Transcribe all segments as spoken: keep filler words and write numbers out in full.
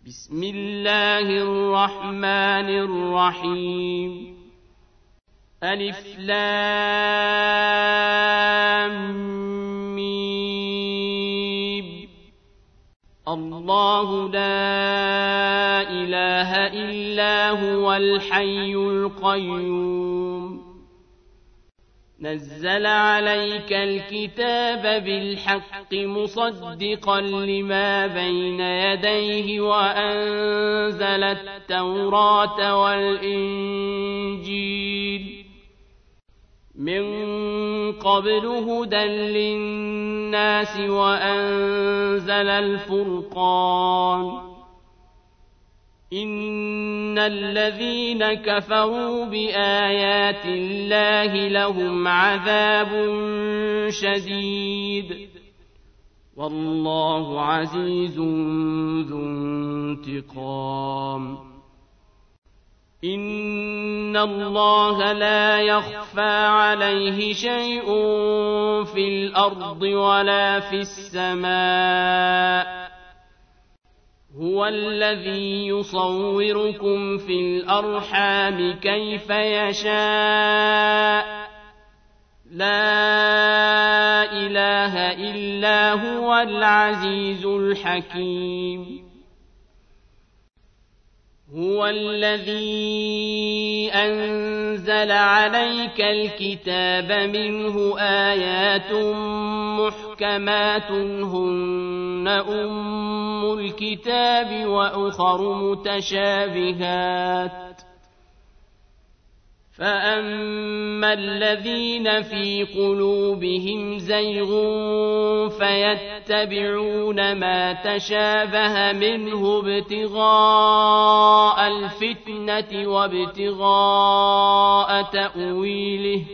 بسم الله الرحمن الرحيم ألف لام ميم الله لا إله إلا هو الحي القيوم نزل عليك الكتاب بالحق مصدقا لما بين يديه وأنزل التوراة والإنجيل من قبل هدى للناس وأنزل الفرقان إن الذين كفروا بآيات الله لهم عذاب شديد والله عزيز ذو انتقام إن الله لا يخفى عليه شيء في الأرض ولا في السماء هو الذي يصوركم في الأرحام كيف يشاء لا إله إلا هو العزيز الحكيم هو الذي أنزل عليك الكتاب منه آيات محكمات هن أم الكتاب وأخر متشابهات فأما الذين في قلوبهم زيغ فيتبعون ما تشابه منه ابتغاء الفتنة وابتغاء تأويله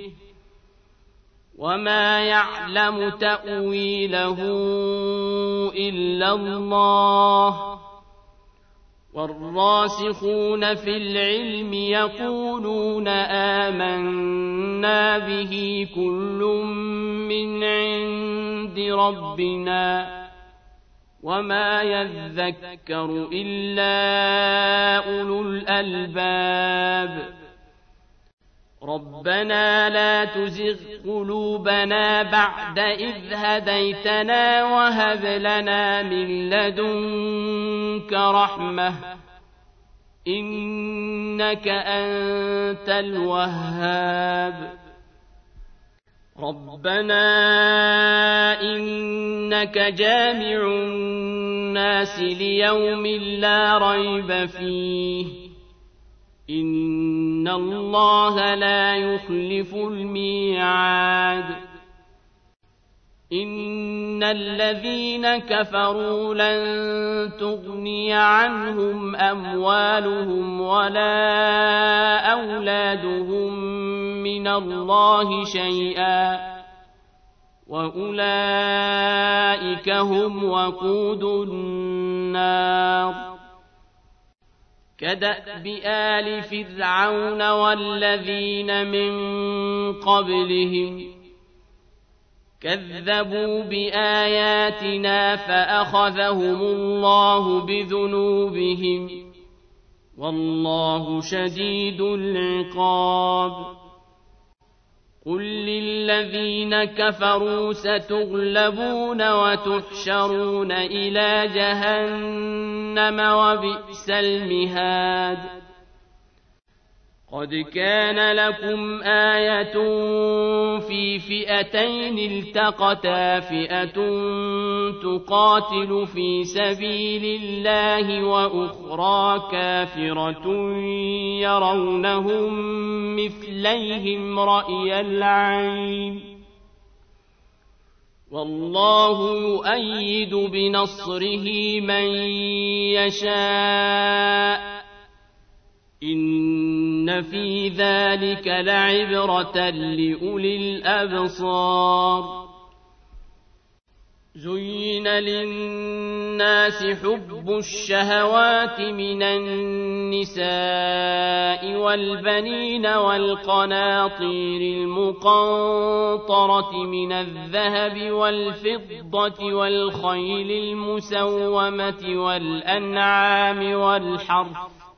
وما يعلم تأويله إلا الله والراسخون في العلم يقولون آمنا به كل من عند ربنا وما يذكر إلا أولو الألباب ربنا لا تزغ قلوبنا بعد إذ هديتنا وهب لنا من لدنك رحمة إنك أنت الوهاب ربنا إنك جامع الناس ليوم لا ريب فيه إن الله لا يخلف الميعاد إن الذين كفروا لن تغني عنهم أموالهم ولا أولادهم من الله شيئا وأولئك هم وقود النار كدأب آل فرعون والذين من قبلهم كذبوا بآياتنا فأخذهم الله بذنوبهم والله شديد العقاب قل للذين كفروا ستغلبون وتحشرون إلى جهنم وبئس المهاد قد كان لكم آية في فئتين التقتا فئة تقاتل في سبيل الله وأخرى كافرة يرونهم مثليهم رأي العين والله يؤيد بنصره من يشاء إن في ذلك لعبرة لأولي الأبصار زين للناس حب الشهوات من النساء والبنين والقناطير المقنطرة من الذهب والفضة والخيل المسومة والأنعام والحرث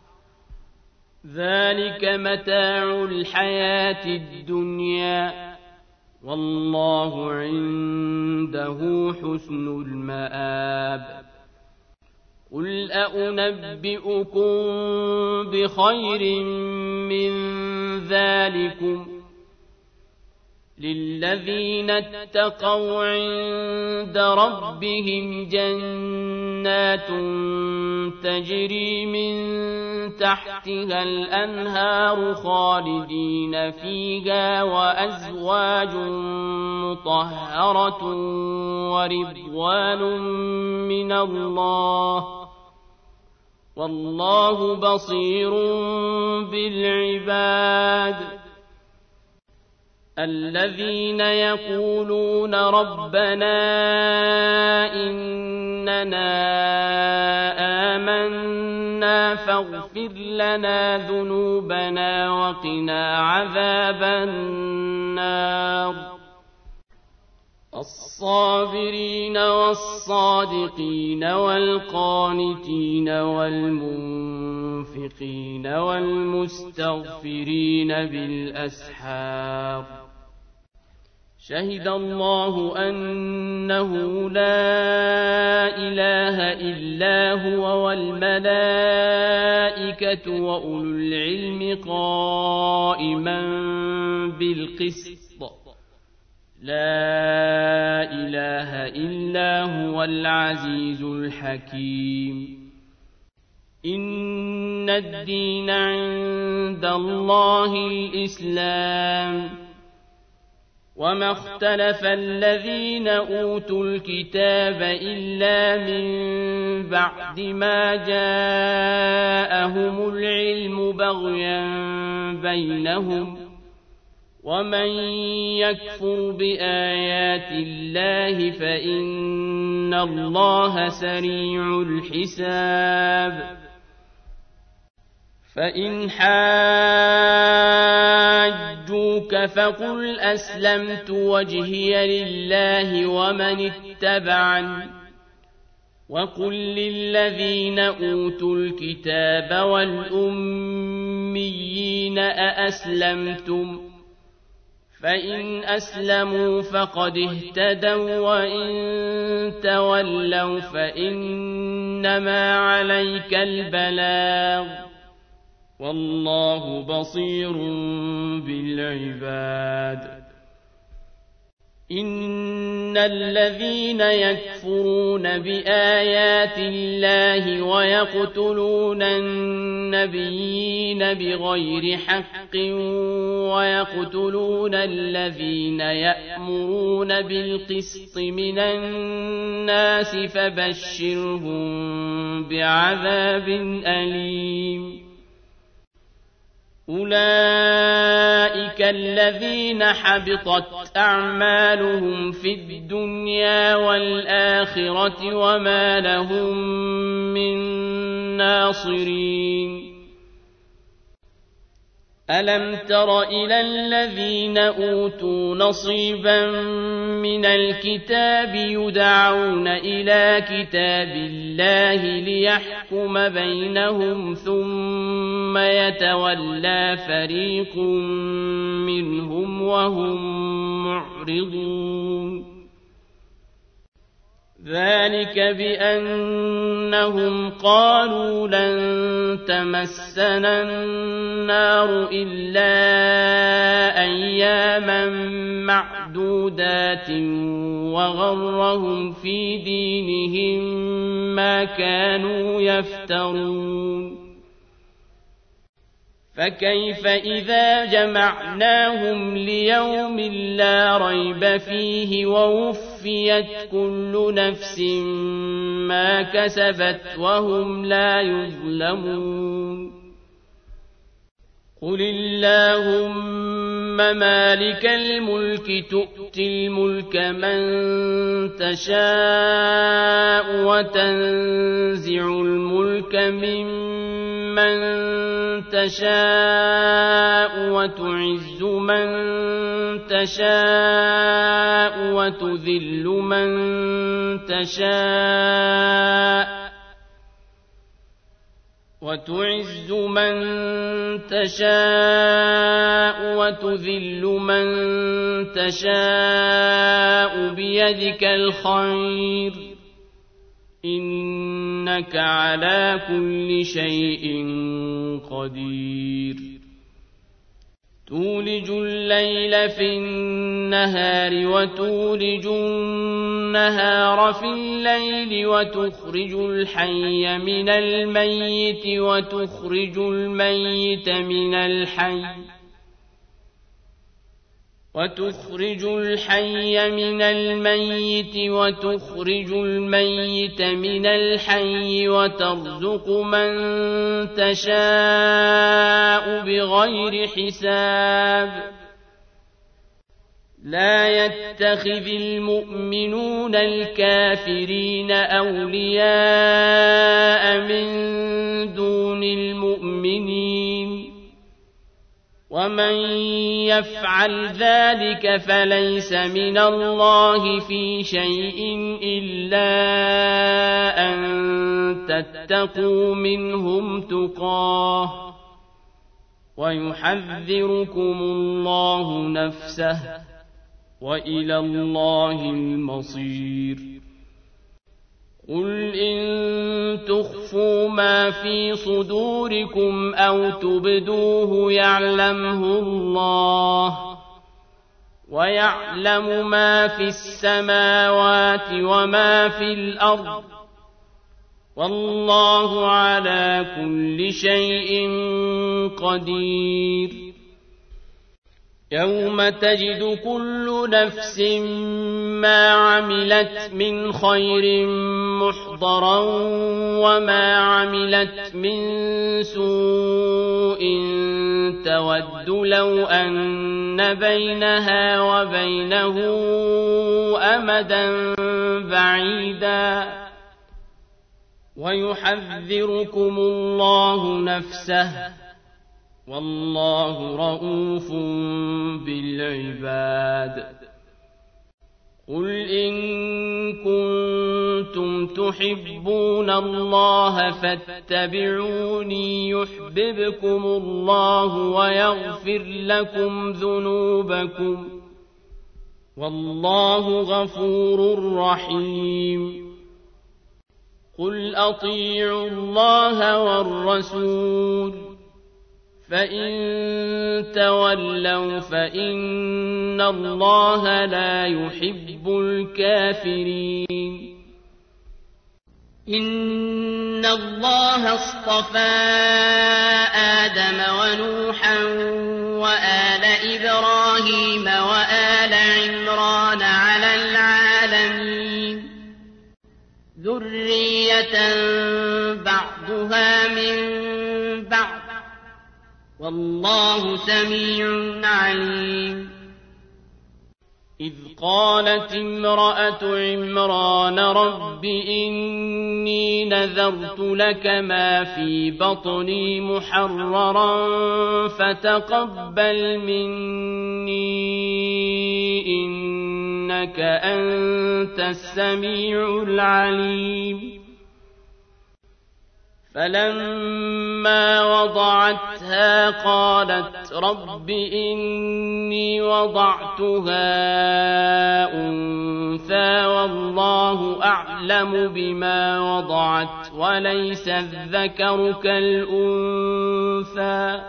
ذلك متاع الحياة الدنيا والله عنده حسن المآب قل أنبئكم بخير من ذلكم للذين اتقوا عند ربهم جنات تجري من تحتها الأنهار خالدين فيها وأزواج مطهرة ورضوان من الله والله بصير بالعباد الذين يقولون ربنا إننا آمنا فاغفر لنا ذنوبنا وقنا عذاب النار الصابرين والصادقين والقانتين والمنفقين والمستغفرين بالأسحار شهد الله أنه لا إله إلا هو والملائكة وأولو العلم قائما بالقسط لا إله إلا هو العزيز الحكيم إن الدين عند الله الإسلام وما اختلف الذين أوتوا الكتاب إلا من بعد ما جاءهم العلم بغيا بينهم ومن يكفر بآيات الله فإن الله سريع الحساب فإن حاجوك فقل أسلمت وجهي لله ومن اتبعني وقل للذين أوتوا الكتاب والأميين أأسلمتم فإن أسلموا فقد اهتدوا وإن تولوا فإنما عليك البلاغ والله بصير بالعباد إن الذين يكفرون بآيات الله ويقتلون النبيين بغير حق ويقتلون الذين يأمرون بالقسط من الناس فبشرهم بعذاب أليم أولئك الذين حبطت أعمالهم في الدنيا والآخرة وما لهم من ناصرين ألم تر إلى الذين أوتوا نصيبا من الكتاب يدعون إلى كتاب الله ليحكم بينهم ثم يتولى فريق منهم وهم معرضون ذلك بأنهم قالوا لن تمسنا النار إلا أياما معدودات وغرهم في دينهم ما كانوا يفترون فكيف إذا جمعناهم ليوم لا ريب فيه ووفيت كل نفس ما كسبت وهم لا يظلمون قل اللهم مالك الملك تؤتي الملك من تشاء وتنزع الملك ممن تشاء وتعز من تشاء وتذل من تشاء وتعز من تشاء وتذل من تشاء بيدك الخير إنك على كل شيء قدير تولج الليل في النهار وتولج النهار في الليل وتخرج الحي من الميت وتخرج الميت من الحي وتخرج الحي من الميت وتخرج الميت من الحي وترزق من تشاء بغير حساب لا يتخذ المؤمنون الكافرين أولياء من دون المؤمنين ومن يفعل ذلك فليس من الله في شيء إلا أن تتقوا منهم تقاه ويحذركم الله نفسه وإلى الله المصير قل إن تخفوا ما في صدوركم أو تبدوه يعلمه الله ويعلم ما في السماوات وما في الأرض والله على كل شيء قدير يوم تجد كل نفس ما عملت من خير محضرا وما عملت من سوء تود لو أن بينها وبينه أمدا بعيدا ويحذركم الله نفسه والله رءوف بالعباد قل إن كنتم تحبون الله فاتبعوني يحببكم الله ويغفر لكم ذنوبكم والله غفور رحيم قل أطيعوا الله والرسول فإن تولوا فإن الله لا يحب الكافرين إن الله اصطفى آدم ونوحا وآل إبراهيم وآل عمران على العالمين ذرية بعضها من بعض والله سميع عليم إذ قالت امرأة عمران رب إني نذرت لك ما في بطني محررا فتقبل مني إنك أنت السميع العليم فلما وضعتها قالت رب إني وضعتها أنثى والله أعلم بما وضعت وليس الذكر كالأنثى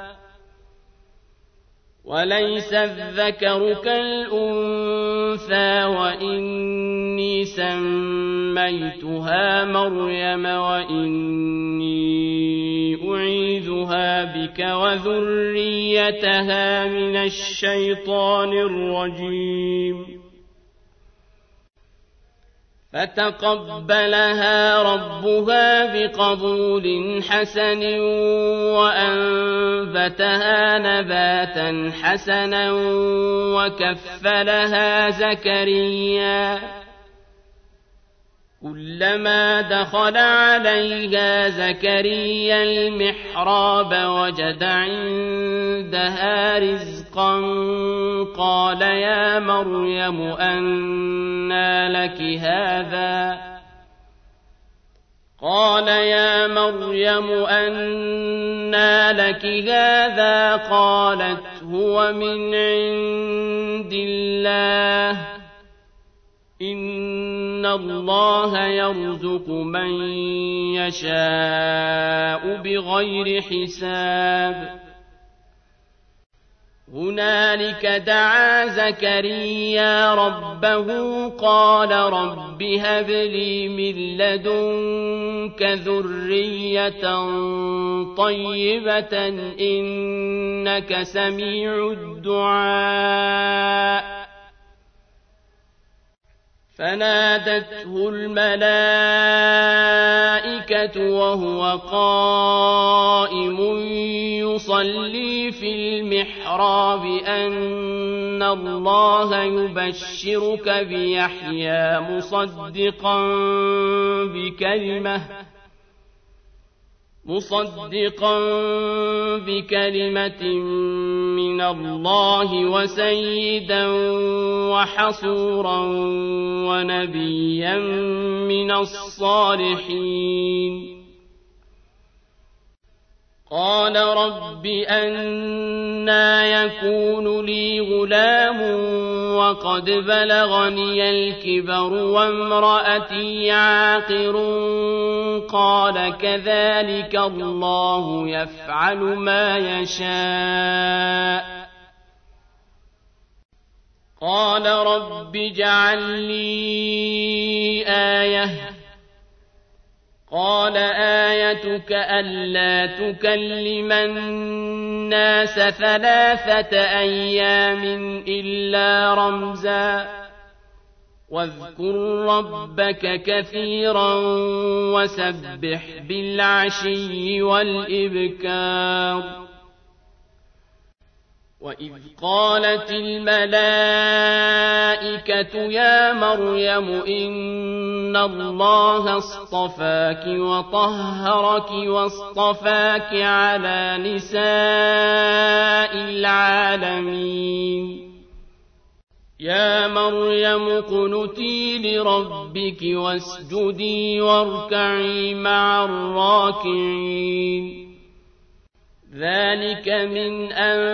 وليس الذكر كالأنثى وإني سميتها مريم وإني أعيذها بك وذريتها من الشيطان الرجيم فتقبلها ربها بقبول حسن وأنبتها نباتا حسنا وكفلها زكريا كلما دخل عليها زكريا المحراب وجد عندها رزقا قال يا مريم أنى لك هذا قال يا مريم أنى لك هذا قالت هو من عند الله إن الله يرزق من يشاء بغير حساب هنالك دعا زكريا ربه قال رب هب لي من لدنك ذرية طيبة إنك سميع الدعاء فنادته الملائكة وهو قائم يصلي في المحراب أن الله يبشرك بيحيى مصدقا بكلمة مصدقا بكلمة من الله وسيدا وحصورا ونبيا من الصالحين قال رب أنى يكون لي غلام وقد بلغني الكبر وامرأتي عاقر قال كذلك الله يفعل ما يشاء قال رب اجعل لي آية قال آيتك ألا تكلم الناس ثلاثة أيام إلا رمزا واذكر ربك كثيرا وسبح بالعشي والإبكار وإذ قالت الملائكة يا مريم إن الله اصطفاك وطهرك واصطفاك على نساء العالمين يا مريم اقنتي لربك واسجدي واركعي مع الراكعين ذلك من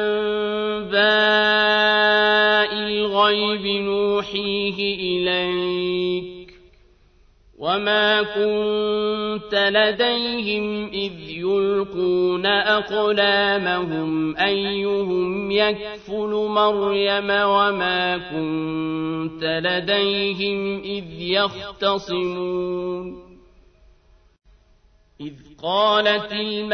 أنباء الغيب نوحيه إليك وما كنت لديهم إذ يلقون أقلامهم أيهم يكفل مريم وما كنت لديهم إذ يختصمون إذ قالت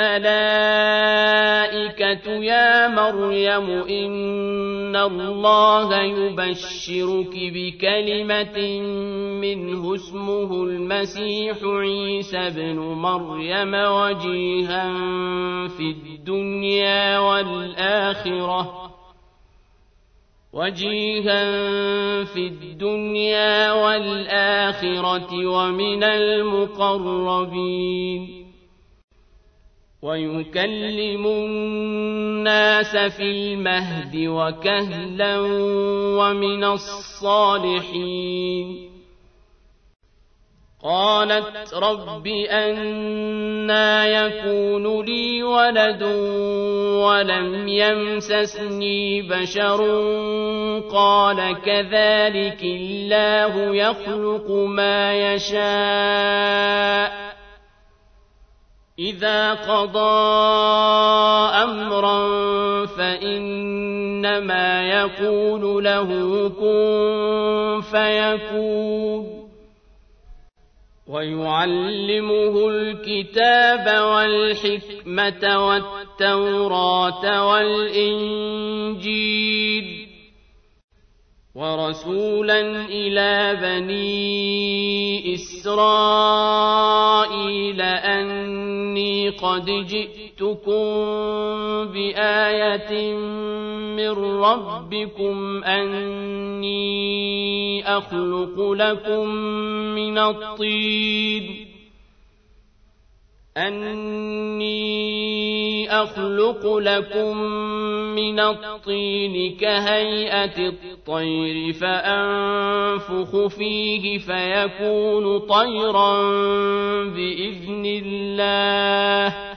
الملائكة يا مريم إن الله يبشرك بكلمة منه اسمه المسيح عيسى ابن مريم وجيها في الدنيا والآخرة وجيها في الدنيا والآخرة ومن المقربين ويكلم الناس في المهد وكهلا ومن الصالحين قالت رب أنى يكون لي ولد ولم يمسسني بشر قال كذلك الله يخلق ما يشاء إذا قضى أمرا فإنما يقول له كن فيكون ويعلمه الكتاب والحكمة والتوراة والإنجيل ورسولا إلى بني إسرائيل أني قد جئتكم بآية من ربكم أني أخلق لكم من الطين أني أخلق لكم من الطين كهيئة الطير فأنفخ فيه فيكون طيرا بإذن الله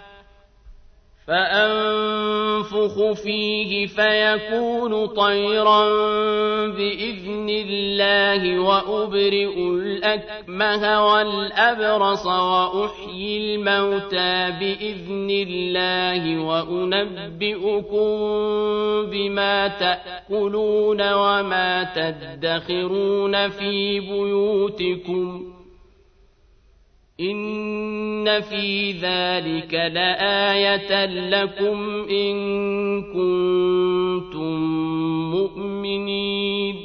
فأنفخ فيه فيكون طيرا بإذن الله وأبرئ الأكمه والأبرص وأحيي الموتى بإذن الله وأنبئكم بما تأكلون وما تدخرون في بيوتكم إن في ذلك لآية لكم إن كنتم مؤمنين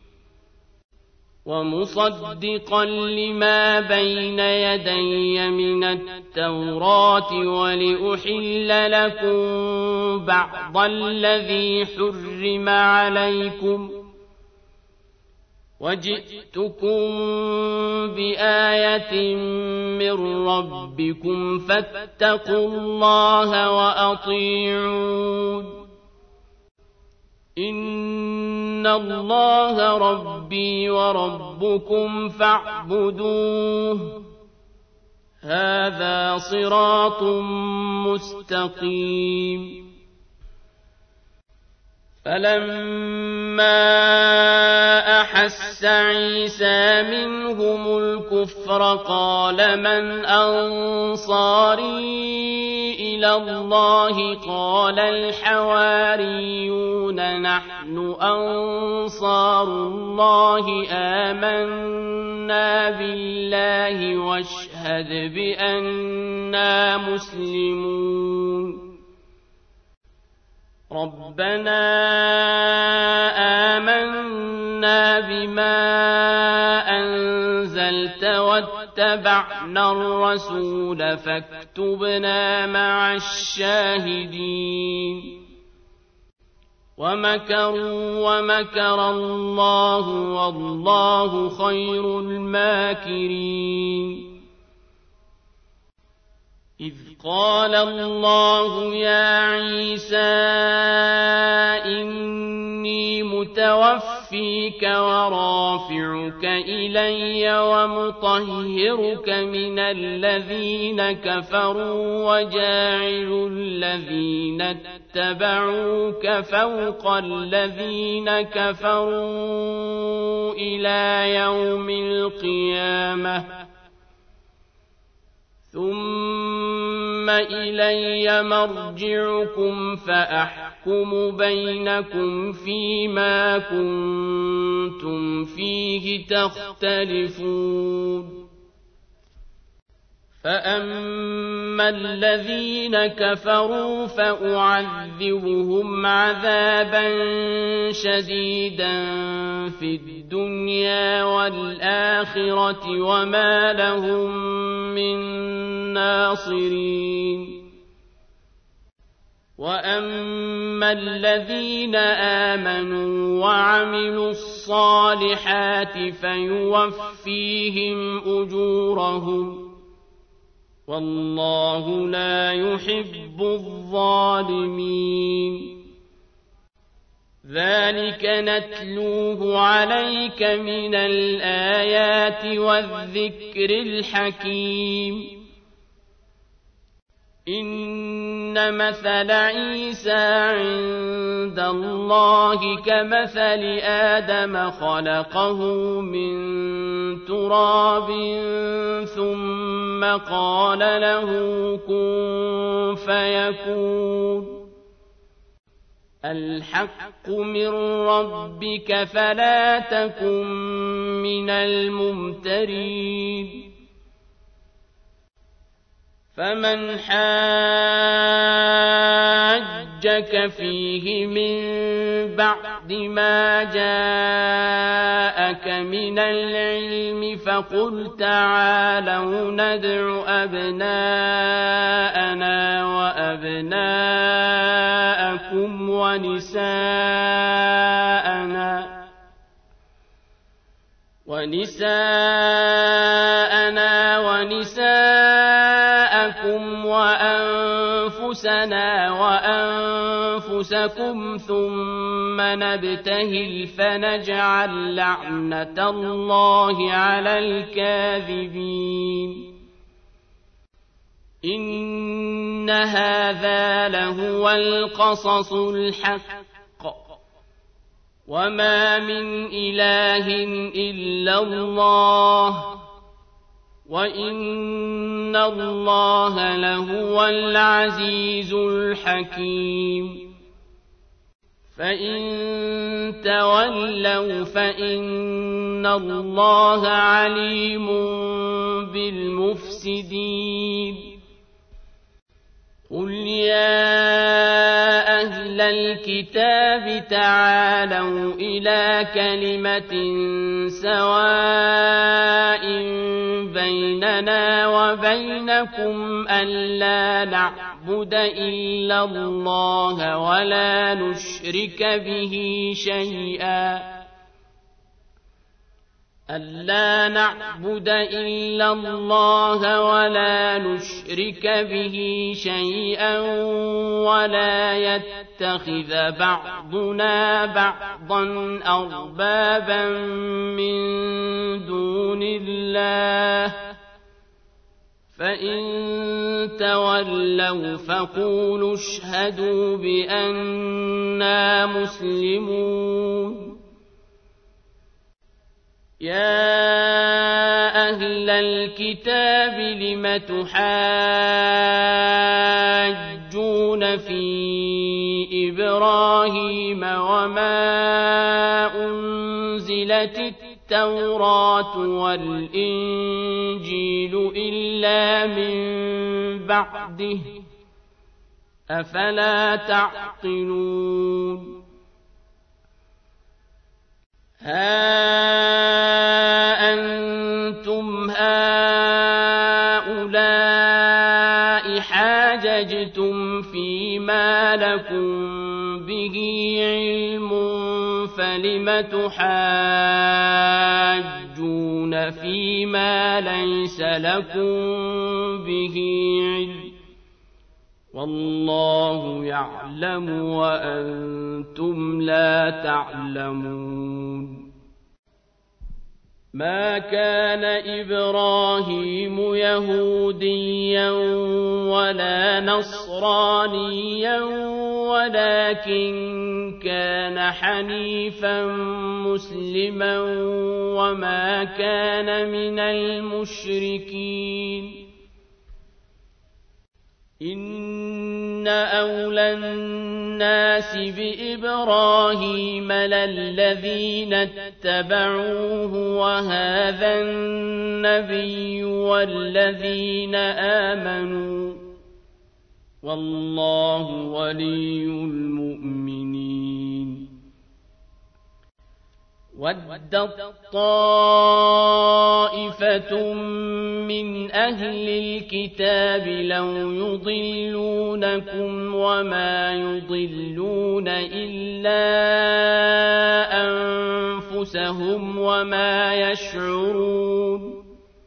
ومصدقا لما بين يدي من التوراة ولأحل لكم بعض الذي حرم عليكم وجئتكم بآية من ربكم فاتقوا الله وأطيعون إن الله ربي وربكم فاعبدوه هذا صراط مستقيم فلما أحس عيسى منهم الكفر قال من أنصاري إلى الله قال الحواريون نحن أنصار الله آمنا بالله واشهد بأننا مسلمون ربنا آمنا بما أنزلت واتبعنا الرسول فاكتبنا مع الشاهدين ومكروا ومكر الله والله خير الماكرين إذ قال الله يا عيسى إني متوفيك ورافعك إلي ومطهرك من الذين كفروا وجاعل الذين اتبعوك فوق الذين كفروا إلى يوم القيامة ثم إلي مرجعكم فأحكم بينكم فيما كنتم فيه تختلفون فأما الذين كفروا فأعذبهم عذابا شديدا في الدنيا والآخرة وما لهم من ناصرين وأما الذين آمنوا وعملوا الصالحات فيوفيهم أجورهم والله لا يحب الظالمين ذلك نتلوه عليك من الآيات والذكر الحكيم إن مثل عيسى عند الله كمثل آدم خلقه من تراب ثم قال له كن فيكون الحق من ربك فلا تكن من الممترين فمن حاجك نحجك فيه من بعد ما جاءك من العلم فقل تعالوا ندع أبناءنا وأبناءكم ونساءنا ونساءنا ونساءكم وأنفسنا وأنفسكم ثم نبتهل فنجعل لعنة الله على الكاذبين إن هذا لهو القصص الحق وما من إله إلا الله وإن الله لهو العزيز الحكيم فإن تولوا فإن الله عليم بالمفسدين قل يا أهل الكتاب تعالوا إلى كلمة سواء بيننا وبينكم ألا نعبد إلا الله ولا نشرك به شيئا ألا نعبد إلا الله ولا نشرك به شيئا ولا يتخذ بعضنا بعضا أربابا من دون الله فإن تولوا فقولوا اشهدوا بأننا مسلمون يا أهل الكتاب لم تحاجون في إبراهيم وما أنزلت التوراة والإنجيل إلا من بعده أفلا تعقلون ها أنتم هؤلاء حاججتم فيما لكم به علم فلم تحاجون فيما ليس لكم به علم والله يعلم وأنتم لا تعلمون ما كان إبراهيم يهوديا ولا نصرانيا ولكن كان حنيفا مسلما وما كان من المشركين إن أولى الناس بإبراهيم للذين اتبعوه وهذا النبي والذين آمنوا والله ولي المؤمنين ودت طائفة من أهل الكتاب لو يضلونكم وما يضلون إلا أنفسهم وما يشعرون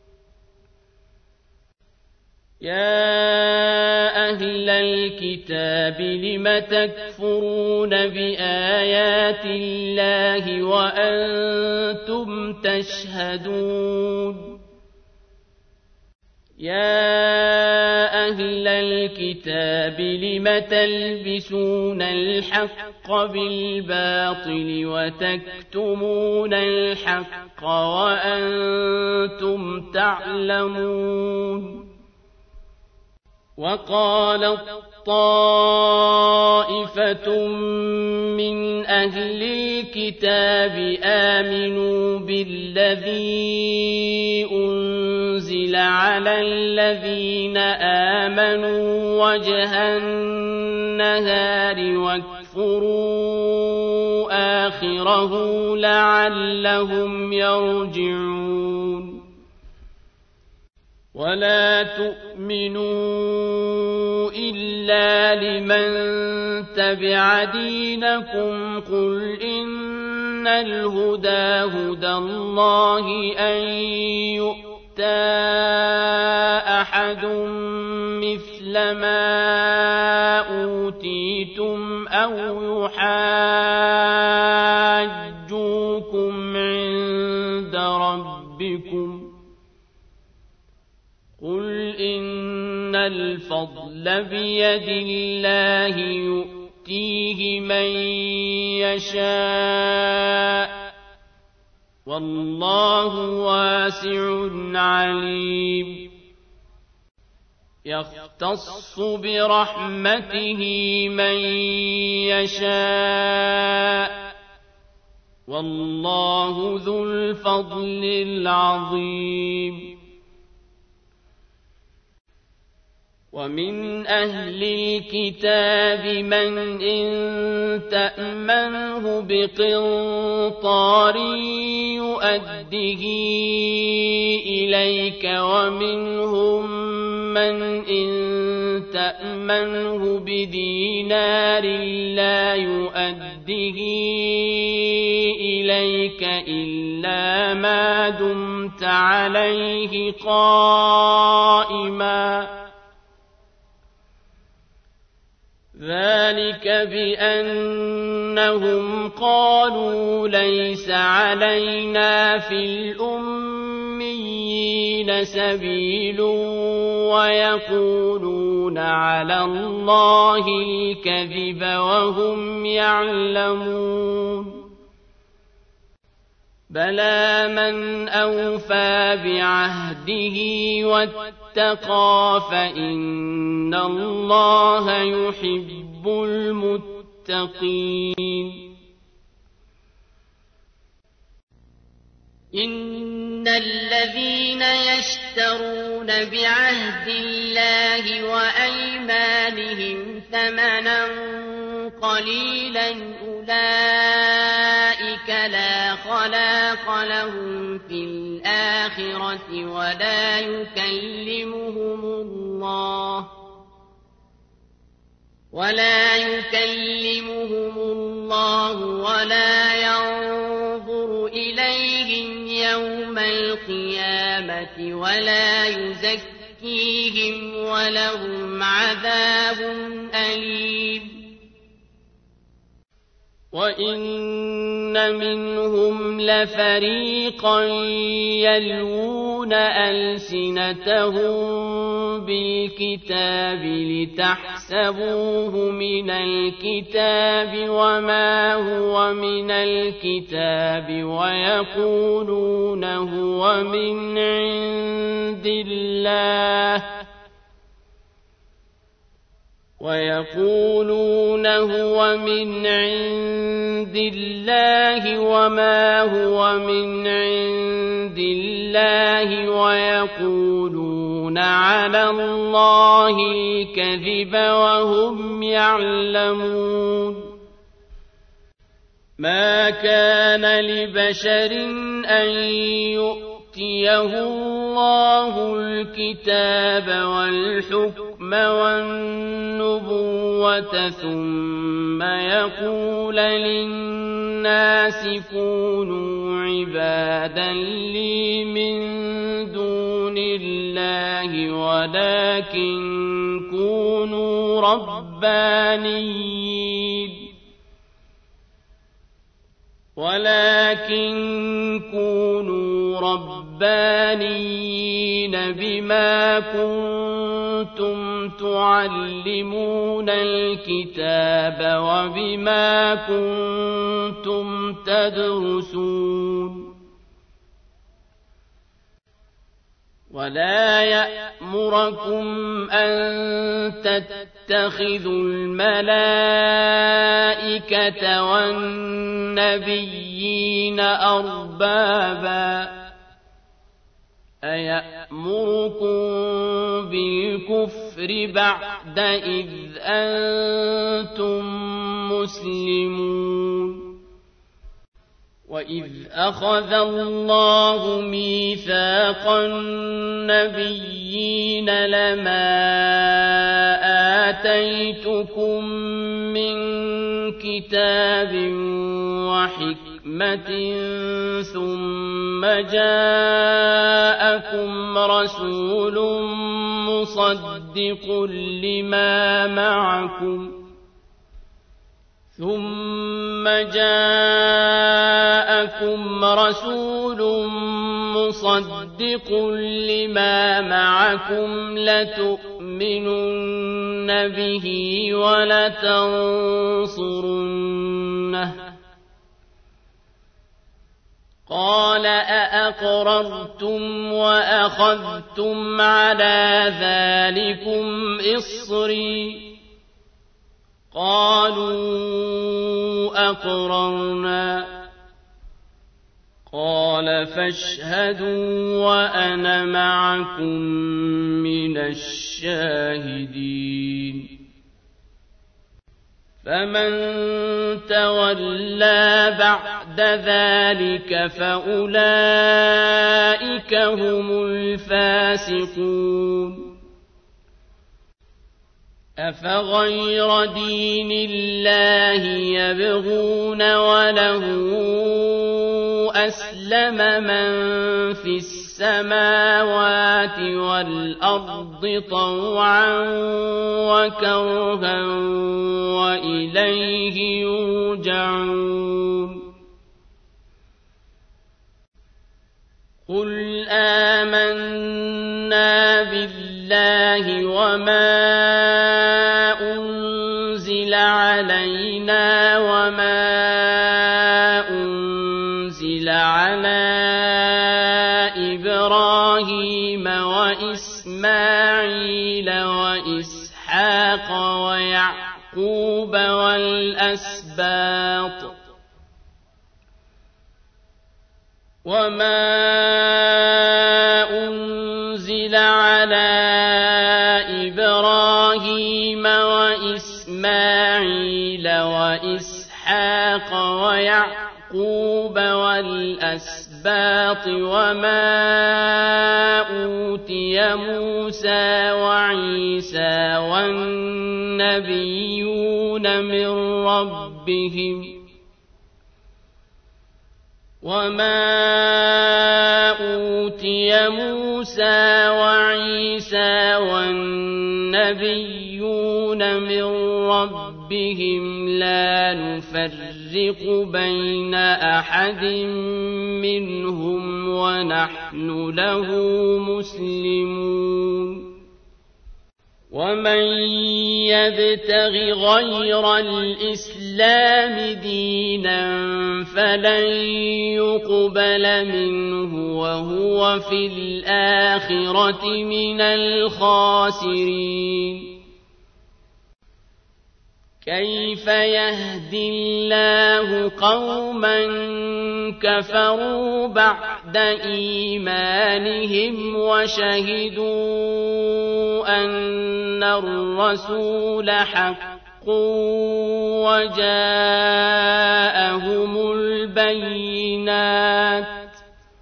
يا أهل الكتاب لم تكفرون بآيات الله وأنتم تشهدون يا أهل الكتاب لم تلبسون الحق بالباطل وتكتمون الحق وأنتم تعلمون وقالت طائفة من أهل الكتاب آمنوا بالذي أنزل الليل على الذين آمنوا وجه النهار واكفروا آخره لعلهم يرجعون ولا تؤمنوا إلا لمن تبع دينكم قل إن الهدى هدى الله أن يؤتى أحد مثل ما أوتيتم أو يحاجوكم عند ربكم قل إن الفضل بيد الله يؤتيه من يشاء والله واسع عليم يختص برحمته من يشاء والله ذو الفضل العظيم ومن أهل الكتاب من إن تأمنه بقنطار يؤده إليك ومنهم من إن تأمنه بدينار لا يؤده إليك إلا ما دمت عليه قائما ذلك بأنهم قالوا ليس علينا في الأميين سبيل ويقولون على الله الكذب وهم يعلمون بلى من أوفى بعهده واتقى فإن الله يحب المتقين إن الذين يشترون بعهد الله وأيمانهم ثمنا قليلا أولئك لا خلاق لهم في الآخرة ولا يكلمهم الله ولا يكلمهم الله ولا ينظر إليهم يوم القيامة ولا يزكيهم ولهم عذاب أليم وإن منهم لفريقا يلوون ألسنتهم بالكتاب لتحسبوه من الكتاب وما هو من الكتاب ويقولون هو من عند الله ويقولون هو من عند الله وما هو من عند الله ويقولون على الله الكذب وهم يعلمون ما كان لبشر أن يؤتيه الله الكتاب والحكم والنبوة ثم يقول للناس كونوا عبادا لي من دون الله ولكن كونوا ربانيين ولكن كونوا ربانيين بما كنتم تعلمون الكتاب وبما كنتم تدرسون ولا يأمركم أن تتخذوا الملائكة والنبيين أربابا أيأمركم بالكفر بعد إذ أنتم مسلمون وإذ أخذ الله ميثاق النبيين لما آتيتكم من كتاب وحكمة ثم جاءكم رسول مصدق لما معكم ثم جاءكم رسول مصدق لما معكم لتؤمنن به ولتنصرنه قال أأقررتم وأخذتم على ذلكم إصري قالوا أقررنا قال فاشهدوا وأنا معكم من الشاهدين فمن تولى بعد ذلك فأولئك هم الفاسقون أفغير دين الله يبغون وله أسلم من في السماوات والأرض طوعا وكرها وإليه يرجعون قل آمنا بالله وما أنزل علينا وما أنزل على إبراهيم وإسماعيل وإسحاق ويعقوب والأسباط وما أنزل على إبراهيم وإسماعيل وإسحاق ويعقوب والأسباط وما أوتي موسى وعيسى والنبيون من ربهم وما أوتي موسى وعيسى والنبيون من ربهم لا نفرق بين أحد منهم ونحن له مسلمون ومن يبتغ غير الإسلام دينا فلن يقبل منه وهو في الآخرة من الخاسرين كيف يهدي الله قوما كفروا بعد إيمانهم وشهدوا أن الرسول حق وجاءهم البينات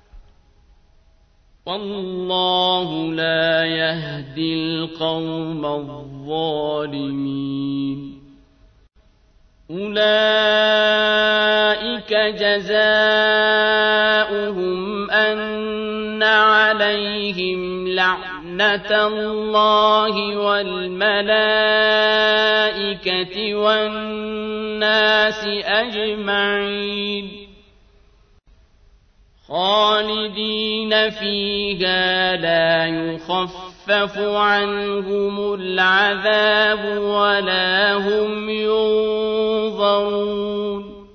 والله لا يهدي القوم الظالمين أولئك جزاؤهم أن عليهم لعنة الله والملائكة والناس أجمعين خالدين فيها لا يخفف عنهم العذاب ولا هم ينظرون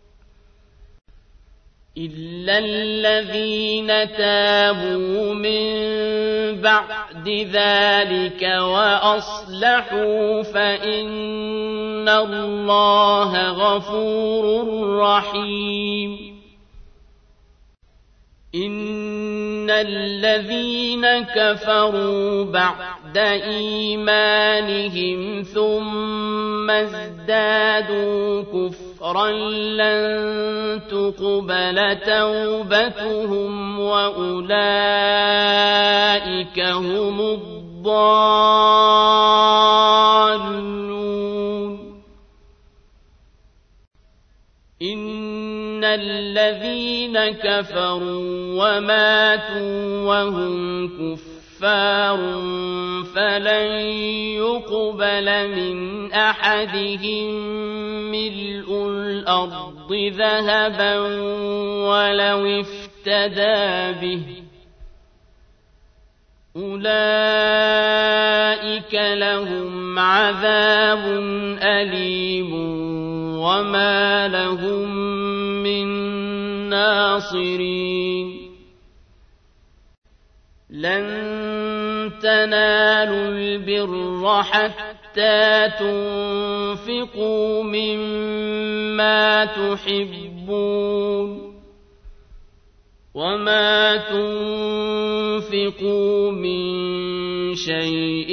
إلا الذين تابوا من بعد ذلك وأصلحوا فإن الله غفور رحيم إن الذين كفروا بعد إيمانهم ثم ازدادوا كفرا لن تقبل توبتهم وأولئك هم الضالون. إن الذين كفروا وماتوا وهم كفار فلن يقبل من أحدهم ملء الأرض ذهبا ولو افتدى به أولئك لهم عذاب أليم وما لهم من ناصرين. لن تنالوا البر حتى تنفقوا مما تحبون وما تنفقوا من شيء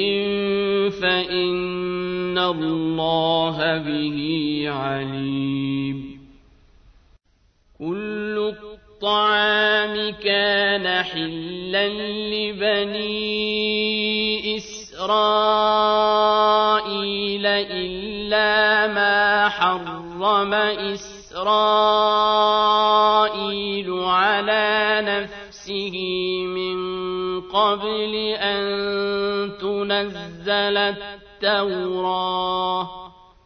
فإن الله به عليم. كل الطعام كان حلا لبني إسرائيل إلا ما حرم إسرائيل على نفسه من قبل أن تنزل التوراة.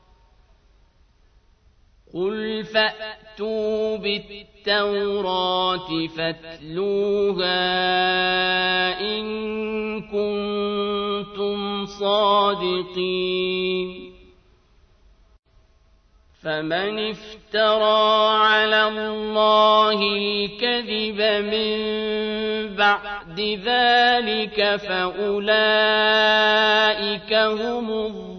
قل فأتوا بالتوراة فاتلوها إن كنتم صادقين. فمن افترى على الله الكذب من بعد ذلك فأولئك هم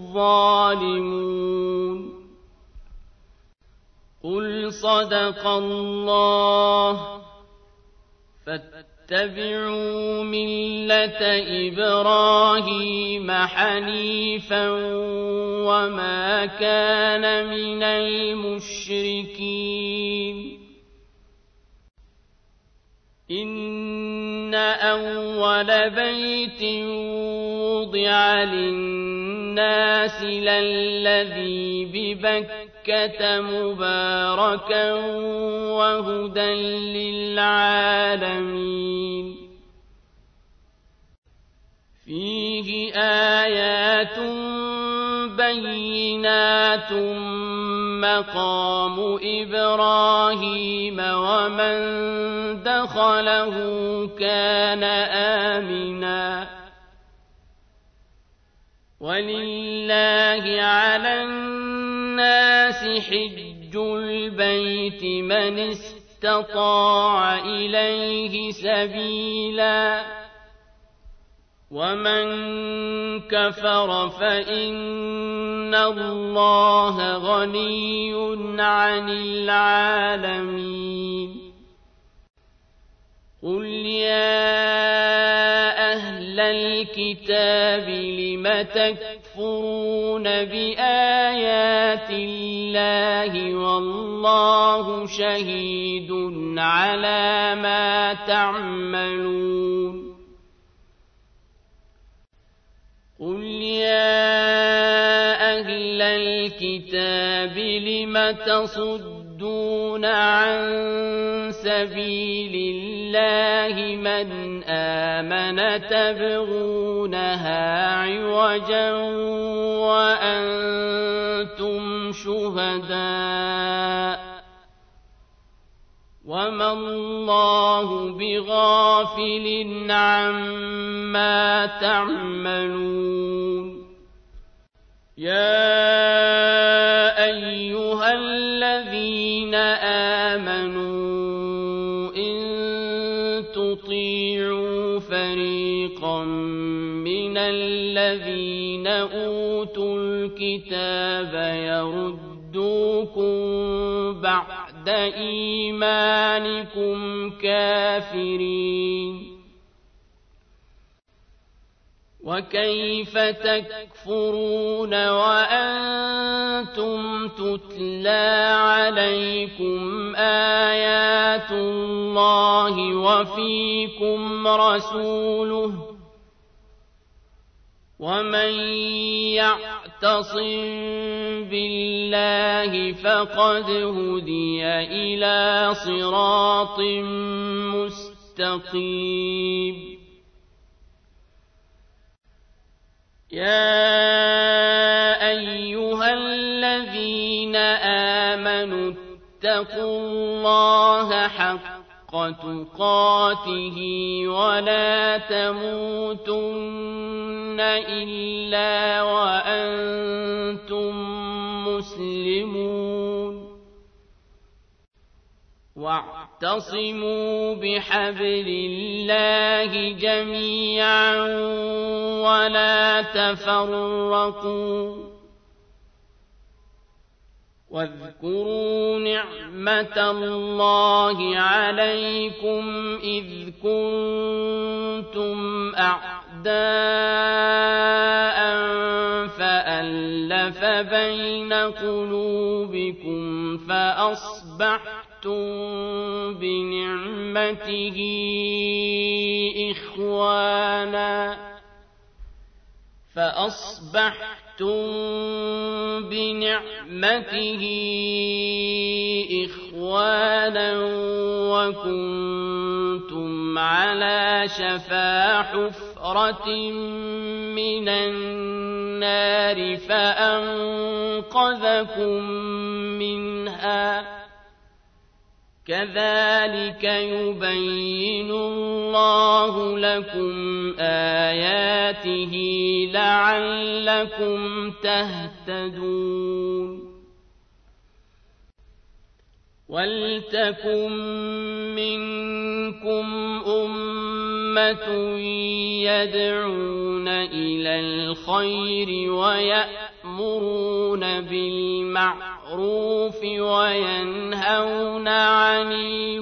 الظالمون. قل صدق الله فاتبعوا ملة إبراهيم حنيفا وما كان من المشركين. إن أول بيت وضع للناس للذي ببكة مباركا وهدى للعالمين. فيه آيات بينات مقام إبراهيم ومن دخله كان آمنا. ولله على الناس حج البيت من استطاع إليه سبيلا ومن كفر فإن الله غني عن العالمين. قل يا أهل الكتاب لم تكفرون بآيات الله والله شهيد على ما تعملون. قل يا أهل الكتاب لم تصدون عن سبيل الله من آمن تبغونها عوجا وأنتم شهداء وما الله بغافل عما تعملون. يا أيها الذين آمنوا إن تطيعوا فريقا من الذين أوتوا الكتاب يردوكم بعد إيمانكم كافرين. وكيف تكفرون وأنتم تتلى عليكم آيات الله وفيكم رسوله ومن يعتصم بالله فقد هدي إلى صراط مستقيم يا أيها الذين آمنوا اتقوا الله حق تقاته ولا تموتن إلا وأنتم مسلمون واعتصموا بحبل الله جميعا ولا تفرقوا واذكروا نعمة الله عليكم إذ كنتم أعداء فألف بين قلوبكم فأصبحتم بنعمته إخوانا فأصبحتم بنعمته إخوانا وكنتم على شفا حفرة من النار فأنقذكم منها كذلك يبين الله لكم آياته لعلكم تهتدون ولتكن منكم أمة يدعون إلى الخير ويأمرون بالمعروف وينهون عن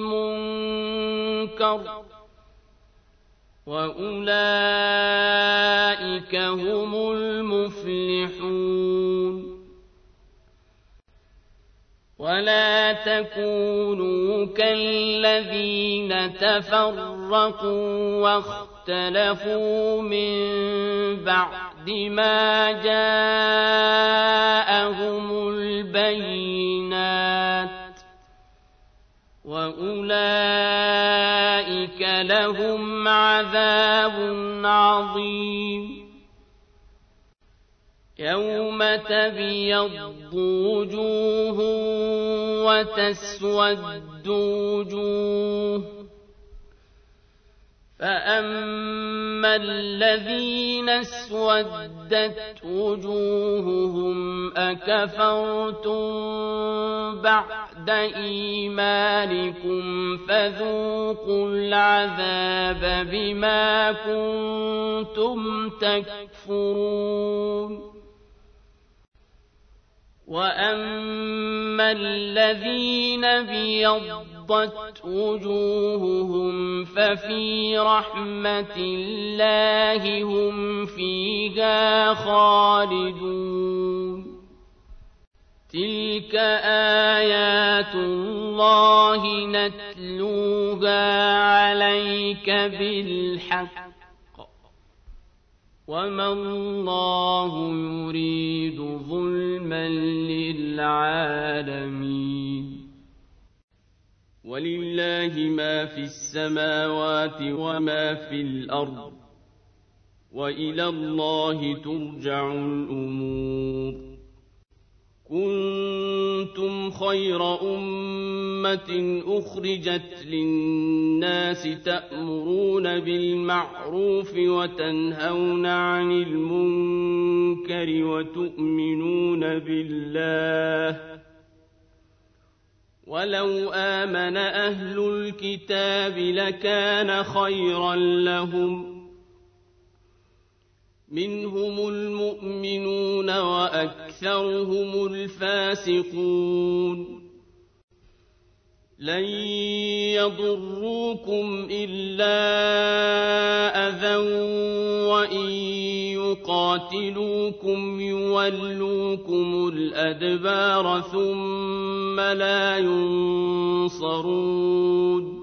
المنكر وأولئك هم المفلحون ولا تكونوا كالذين تفرقوا واختلفوا من بعد ما جاءهم البينات وأولئك لهم عذاب عظيم يوم تبيض وجوه وتسود وجوه فأما الذين اسودت وجوههم أكفرتم بعد إيمانكم فذوقوا العذاب بما كنتم تكفرون وأما الذين ابيضت وجوههم ففي رحمة الله هم فيها خالدون تلك آيات الله نتلوها عليك بالحق وما الله يريد ظلما للعالمين ولله ما في السماوات وما في الأرض وإلى الله ترجع الأمور كنتم خير أمة أخرجت للناس تأمرون بالمعروف وتنهون عن المنكر وتؤمنون بالله ولو آمن أهل الكتاب لكان خيرا لهم منهم المؤمنون وأكثرهم الفاسقون لن يضروكم إلا أذى وإن يقاتلوكم يولوكم الأدبار ثم لا ينصرون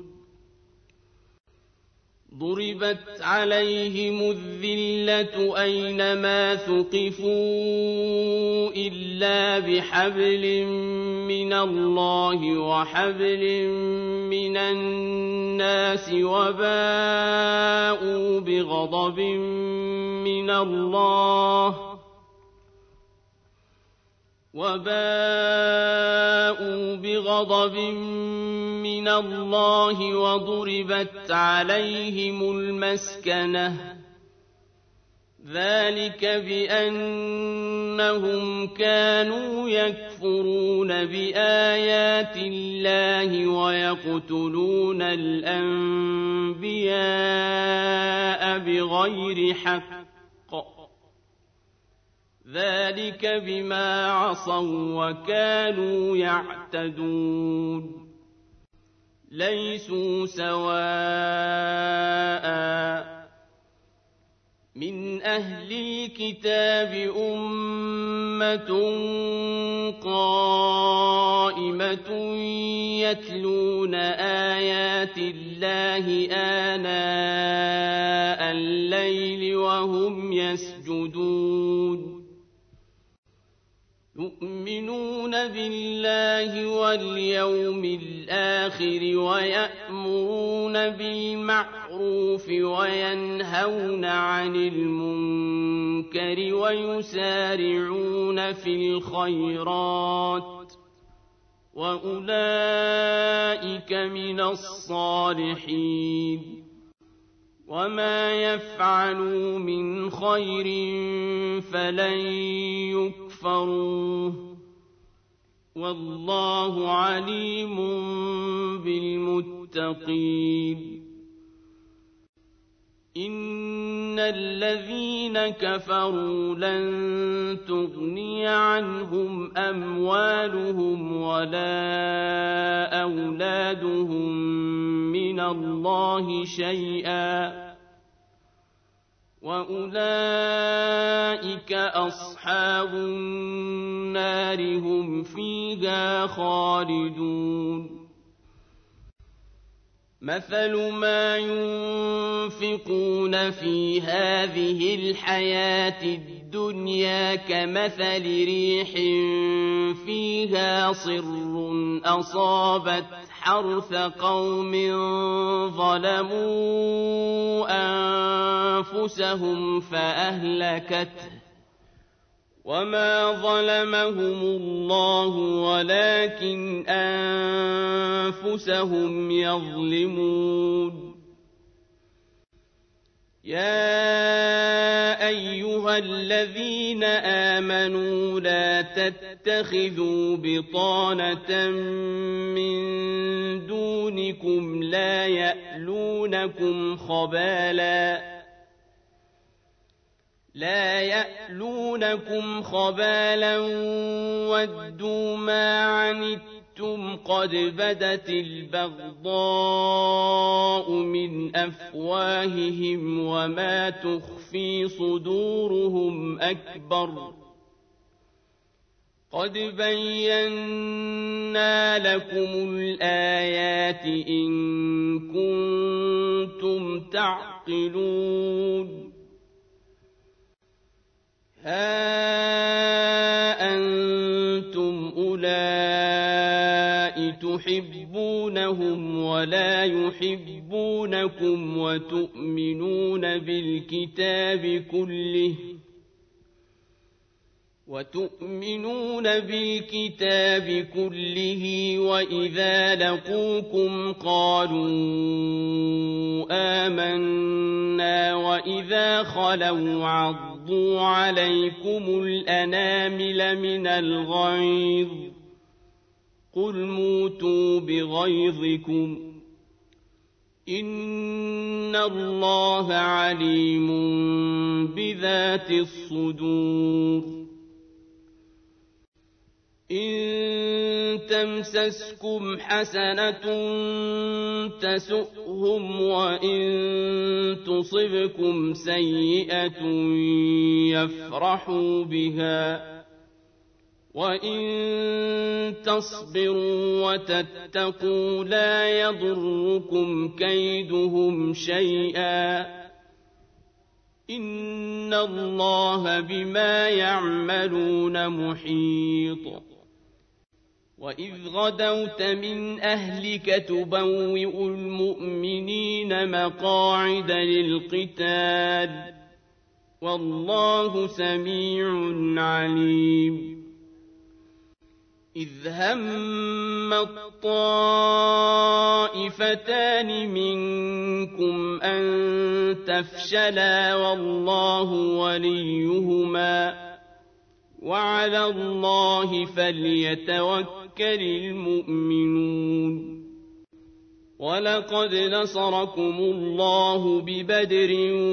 ضربت عليهم الذلة أينما ثقفوا إلا بحبل من الله وحبل من الناس وباءوا بغضب من الله وباءوا بغضب من الله وضربت عليهم المسكنة ذلك بأنهم كانوا يكفرون بآيات الله ويقتلون الأنبياء بغير حق ذلك بما عصوا وكانوا يعتدون ليسوا سواء من أهل الكتاب أمة قائمة يتلون آيات الله آناء الليل وهم يسجدون يؤمنون بالله واليوم الآخر ويأمرون بالمعروف وينهون عن المنكر ويسارعون في الخيرات وأولئك من الصالحين وما يفعلوا من خير فلن يكفروه والله عليم بالمتقين إن الذين كفروا لن تغني عنهم أموالهم ولا أولادهم من الله شيئا وأولئك أصحاب النار هم فيها خالدون مثل ما ينفقون في هذه الحياة الدنيا كمثل ريح فيها صر أصابت حرث قوم ظلموا أنفسهم فأهلكته وما ظلمهم الله ولكن أنفسهم يظلمون يا أيها الذين آمنوا لا تتخذوا بطانة من دونكم لا يألونكم خبالا لا يألونكم خبالا ودوا ما عنتم قد بدت البغضاء من أفواههم وما تخفي صدورهم أكبر قد بينا لكم الآيات إن كنتم تعقلون ها أنتم أولئك تحبونهم ولا يحبونكم وتؤمنون بالكتاب كله وتؤمنون بالكتاب كله وإذا لقوكم قالوا آمنا وإذا خلوا عضوا عليكم الأنامل من الغيظ قل موتوا بغيظكم إن الله عليم بذات الصدور إن تمسسكم حسنة تسؤهم وإن تصبكم سيئة يفرحوا بها وإن تصبروا وتتقوا لا يضركم كيدهم شيئا إن الله بما يعملون محيط وإذ غدوت من أهلك تبوئ المؤمنين مقاعد للقتال والله سميع عليم إذ هم الطائفتان منكم أن تفشلا والله وليهما وعلى الله فليتوكل المؤمنون ولقد نصركم الله ببدر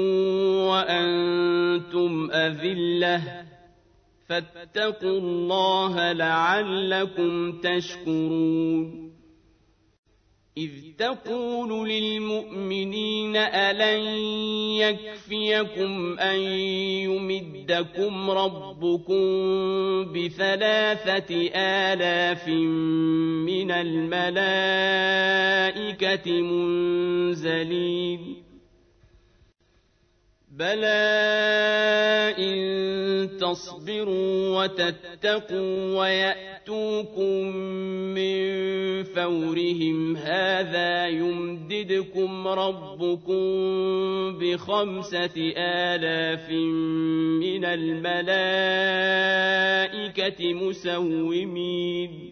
وأنتم أذلة فاتقوا الله لعلكم تشكرون إذ تقول للمؤمنين ألن يكفيكم أن يمدكم ربكم بثلاثة آلاف من الملائكة منزلين بلى إن تصبروا وتتقوا ويأتوكم من فورهم هذا يمددكم ربكم بخمسة آلاف من الملائكة مسومين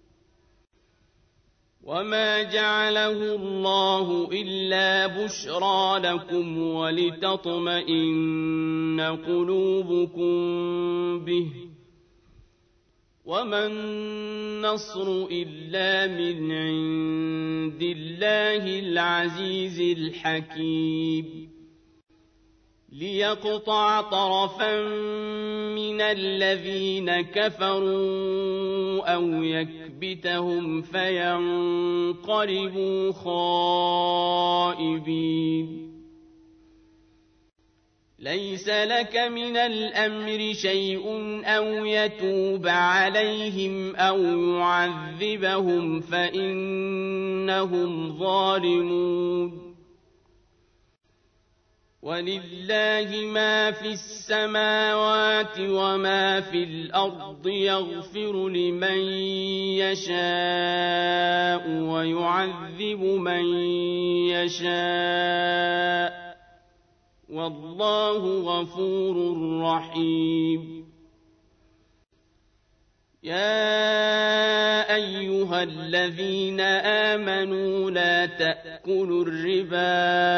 وما جعله الله إلا بشرى لكم ولتطمئن قلوبكم به وما النصر إلا من عند الله العزيز الحكيم ليقطع طرفا من الذين كفروا أو يكبتهم فينقلبوا خائبين ليس لك من الأمر شيء أو يتوب عليهم أو يعذبهم فإنهم ظالمون ولله ما في السماوات وما في الأرض يغفر لمن يشاء ويعذب من يشاء والله غفور رحيم يا أيها الذين آمنوا لا تأكلوا الربا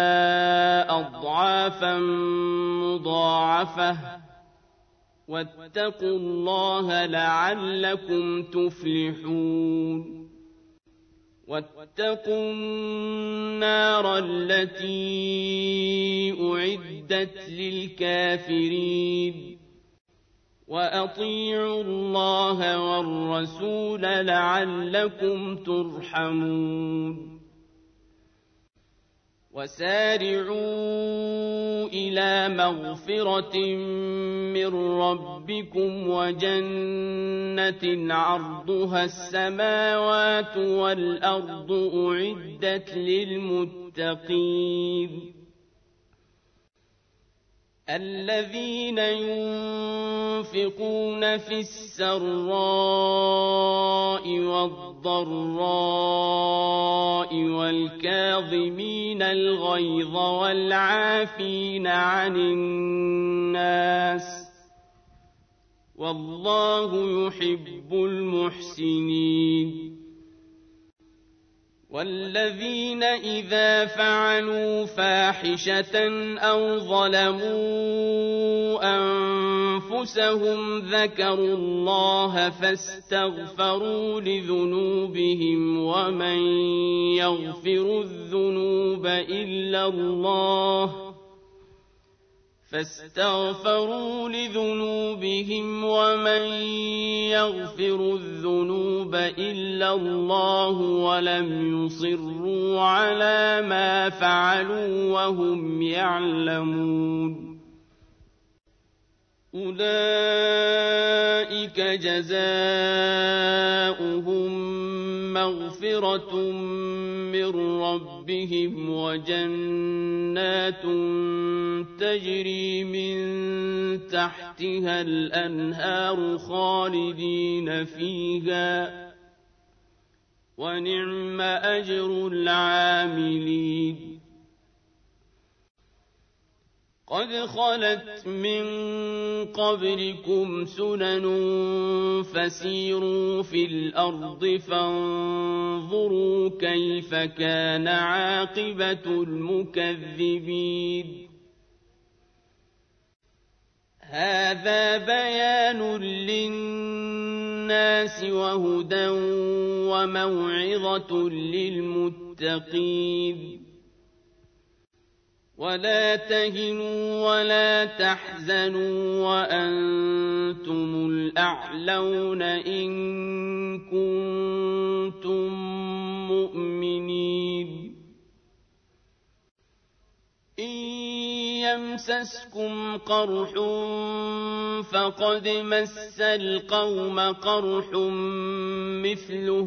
أضعافا مضاعفة واتقوا الله لعلكم تفلحون واتقوا النار التي أعدت للكافرين وأطيعوا الله والرسول لعلكم ترحمون وسارعوا إلى مغفرة من ربكم وجنة عرضها السماوات والأرض أعدت للمتقين الذين ينفقون في السراء والضراء والكاظمين الغيظ والعافين عن الناس والله يحب المحسنين والذين إذا فعلوا فاحشة أو ظلموا أنفسهم ذكروا الله فاستغفروا لذنوبهم ومن يغفر الذنوب إلا الله فاستغفروا لذنوبهم ومن يغفر الذنوب إلا الله ولم يصروا على ما فعلوا وهم يعلمون أولئك جزاؤهم مغفرة من ربهم وجنات تجري من تحتها الأنهار خالدين فيها ونعم أجر العاملين قد خلت من قبلكم سنن فسيروا في الأرض فانظروا كيف كان عاقبة المكذبين هذا بيان للناس وهدى وموعظة للمتقين ولا تهنوا ولا تحزنوا وأنتم الأعلون إن كنتم مؤمنين إن يمسسكم قرح فقد مس القوم قرح مثله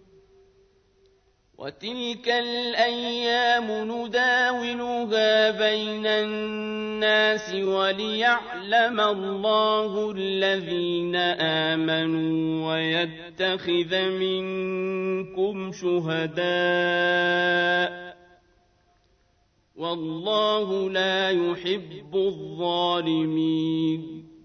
وتلك الأيام نداولها بين الناس وليعلم الله الذين آمنوا ويتخذ منكم شهداء والله لا يحب الظالمين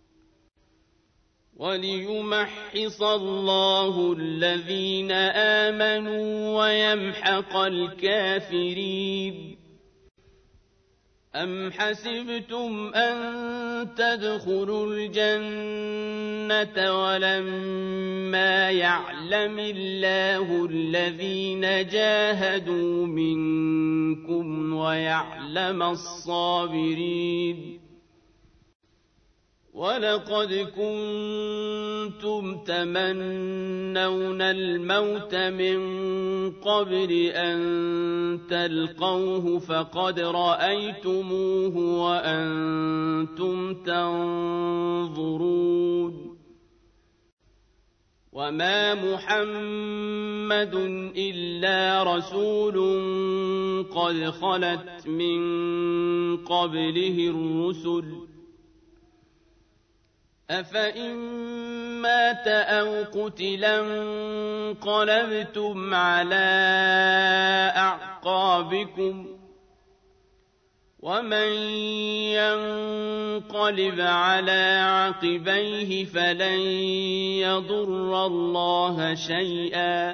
وليمحص الله الذين آمنوا ويمحق الكافرين أم حسبتم أن تدخلوا الجنة ولما يعلم الله الذين جاهدوا منكم ويعلم الصابرين ولقد كنتم تمنون الموت من قبل أن تلقوه فقد رأيتموه وأنتم تنظرون وما محمد إلا رسول قد خلت من قبله الرسل أفإن مات أو قتلا انقلبتم على أعقابكم ومن ينقلب على عقبيه فلن يضر الله شيئا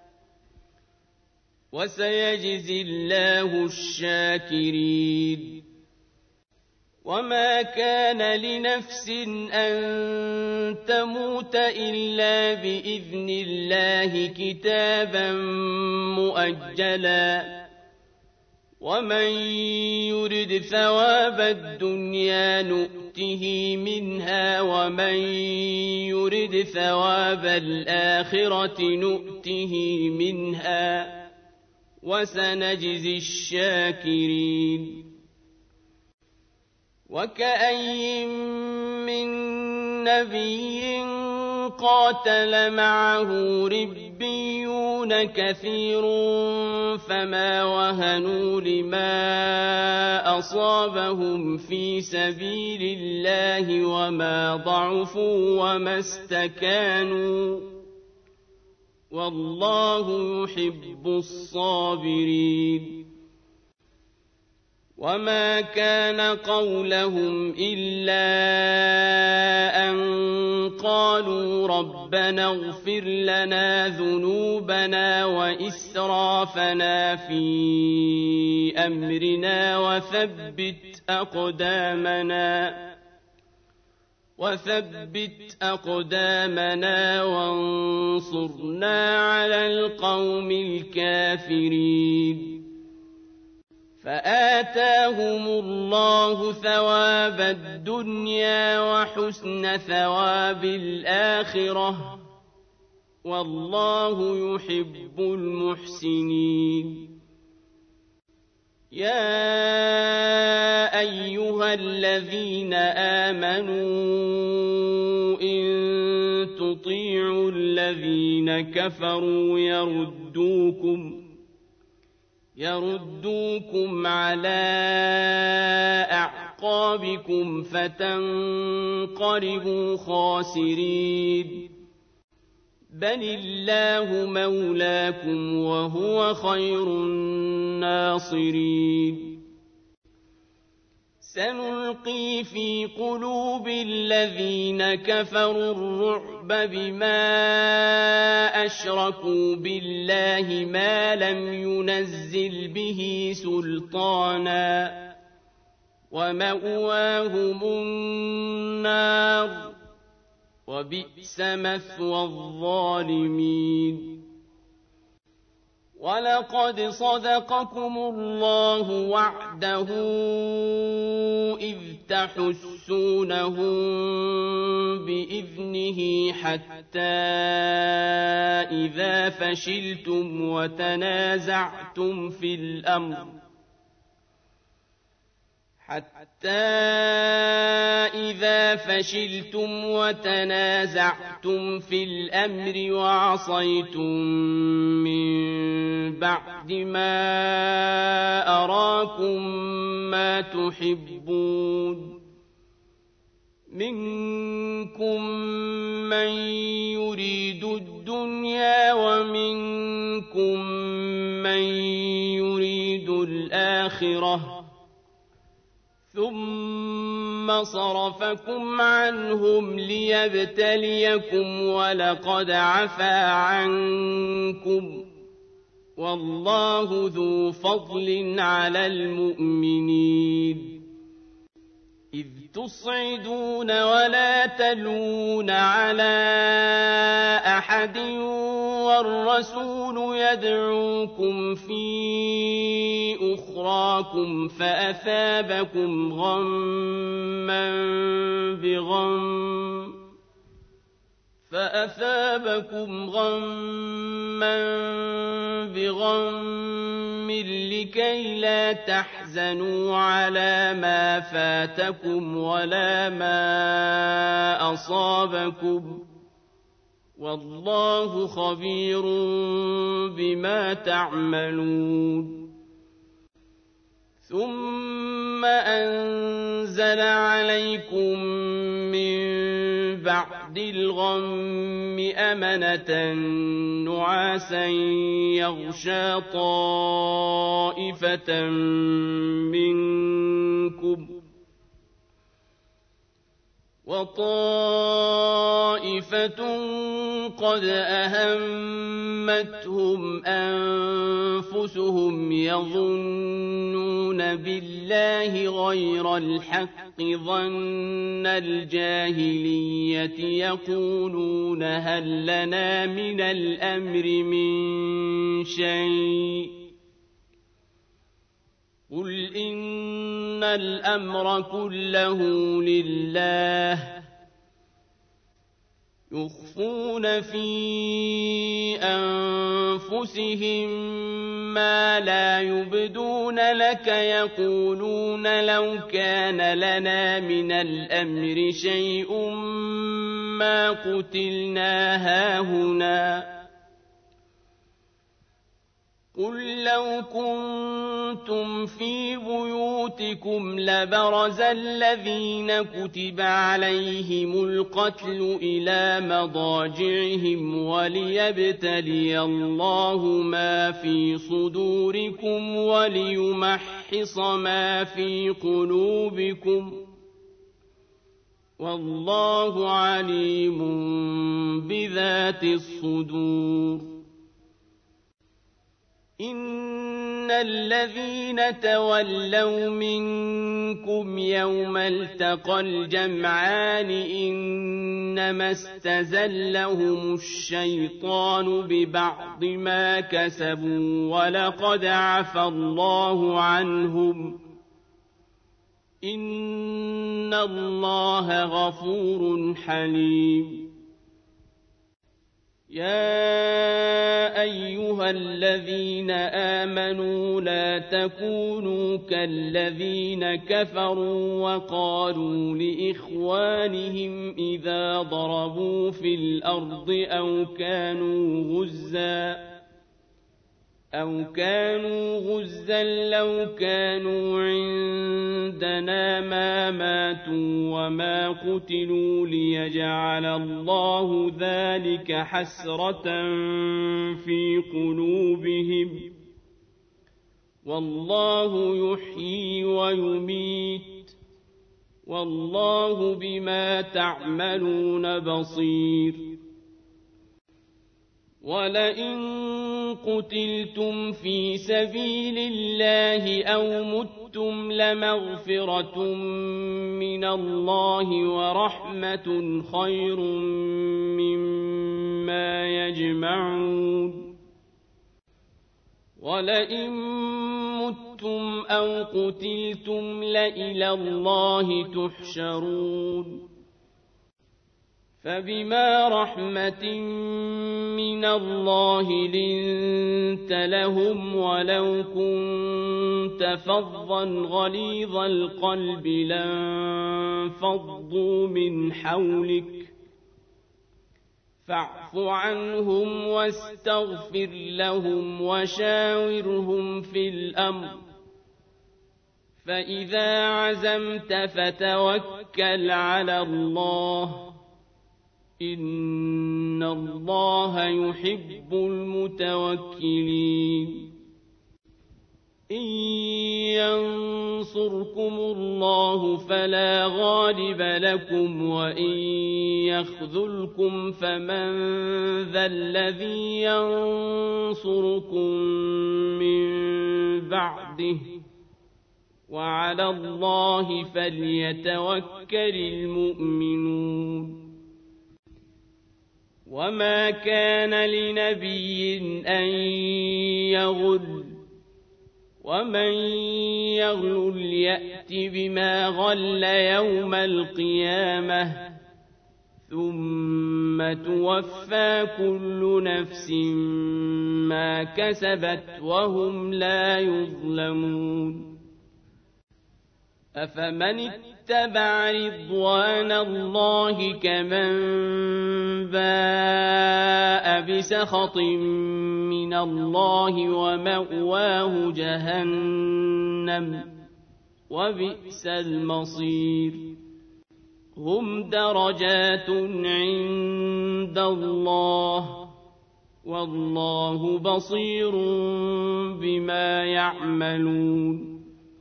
وسيجزي الله الشاكرين وما كان لنفس أن تموت إلا بإذن الله كتابا مؤجلا ومن يرد ثواب الدنيا نؤته منها ومن يرد ثواب الآخرة نؤته منها وسنجزي الشاكرين وكأي من نبي قاتل معه ربيون كثير فما وهنوا لما أصابهم في سبيل الله وما ضعفوا وما استكانوا والله يحب الصابرين وما كان قولهم إلا أن قالوا ربنا اغفر لنا ذنوبنا وإسرافنا في أمرنا وثبت أقدامنا وثبت أقدامنا وانصرنا على القوم الكافرين فآتاهم الله ثواب الدنيا وحسن ثواب الآخرة والله يحب المحسنين يا أيها الذين آمنوا إن تطيعوا الذين كفروا يردوكم يردوكم على أعقابكم فتنقلبوا خاسرين بل الله مولاكم وهو خير الناصرين سنلقي في قلوب الذين كفروا الرعب بما أشركوا بالله ما لم ينزل به سلطانا ومأواهم النار وبئس مثوى الظالمين ولقد صدقكم الله وعده إذ تحسونهم بإذنه حتى إذا فشلتم وتنازعتم في الأمر حتى إذا فشلتم وتنازعتم في الأمر وعصيتم من بعد ما أراكم ما تحبون منكم من يريد الدنيا ومنكم من يريد الآخرة ثم صرفكم عنهم ليبتليكم ولقد عفا عنكم والله ذو فضل على المؤمنين إذ تصعدون ولا تلوون على أحد والرسول يدعوكم في أخراكم فأثابكم غما بغم فأثابكم غما بغم لكي لا تحزنوا على ما فاتكم ولا ما أصابكم والله خبير بما تعملون ثم أنزل عليكم من بعد الغم أمنة نعاسا يغشى طائفة منكم وطائفة قد أهمتهم أنفسهم يظنون بالله غير الحق ظن الجاهلية يقولون هل لنا من الأمر من شيء قل إن الأمر كله لله يخفون في أنفسهم ما لا يبدون لك يقولون لو كان لنا من الأمر شيء ما قتلنا هاهنا قل لو كنتم في بيوتكم لبرز الذين كتب عليهم القتل إلى مضاجعهم وليبتلي الله ما في صدوركم وليمحص ما في قلوبكم والله عليم بذات الصدور إن الذين تولوا منكم يوم التقى الجمعان إنما استزلهم الشيطان ببعض ما كسبوا ولقد عفى الله عنهم إن الله غفور حليم يا أيها الذين آمنوا لا تكونوا كالذين كفروا وقالوا لإخوانهم إذا ضربوا في الأرض أو كانوا غزاً أو كانوا غزا لو كانوا عندنا ما ماتوا وما قتلوا ليجعل الله ذلك حسرة في قلوبهم والله يحيي ويميت والله بما تعملون بصير ولئن قتلتم في سبيل الله أو متم لمغفرة من الله ورحمة خير مما يجمعون ولئن متم أو قتلتم لإلى الله تحشرون فبما رحمة من الله لنت لهم ولو كنت فظا غليظ القلب لانفضوا من حولك فاعف عنهم واستغفر لهم وشاورهم في الأمر فإذا عزمت فتوكل على الله إن الله يحب المتوكلين إن ينصركم الله فلا غالب لكم وإن يخذلكم فمن ذا الذي ينصركم من بعده وعلى الله فليتوكل المؤمنون وما كان لنبي أن يغل ومن يغل يأت بما غل يوم القيامة ثم توفى كل نفس ما كسبت وهم لا يظلمون أفمن اتبع رضوان الله كمن باء بسخط من الله ومأواه جهنم وبئس المصير هم درجات عند الله والله بصير بما يعملون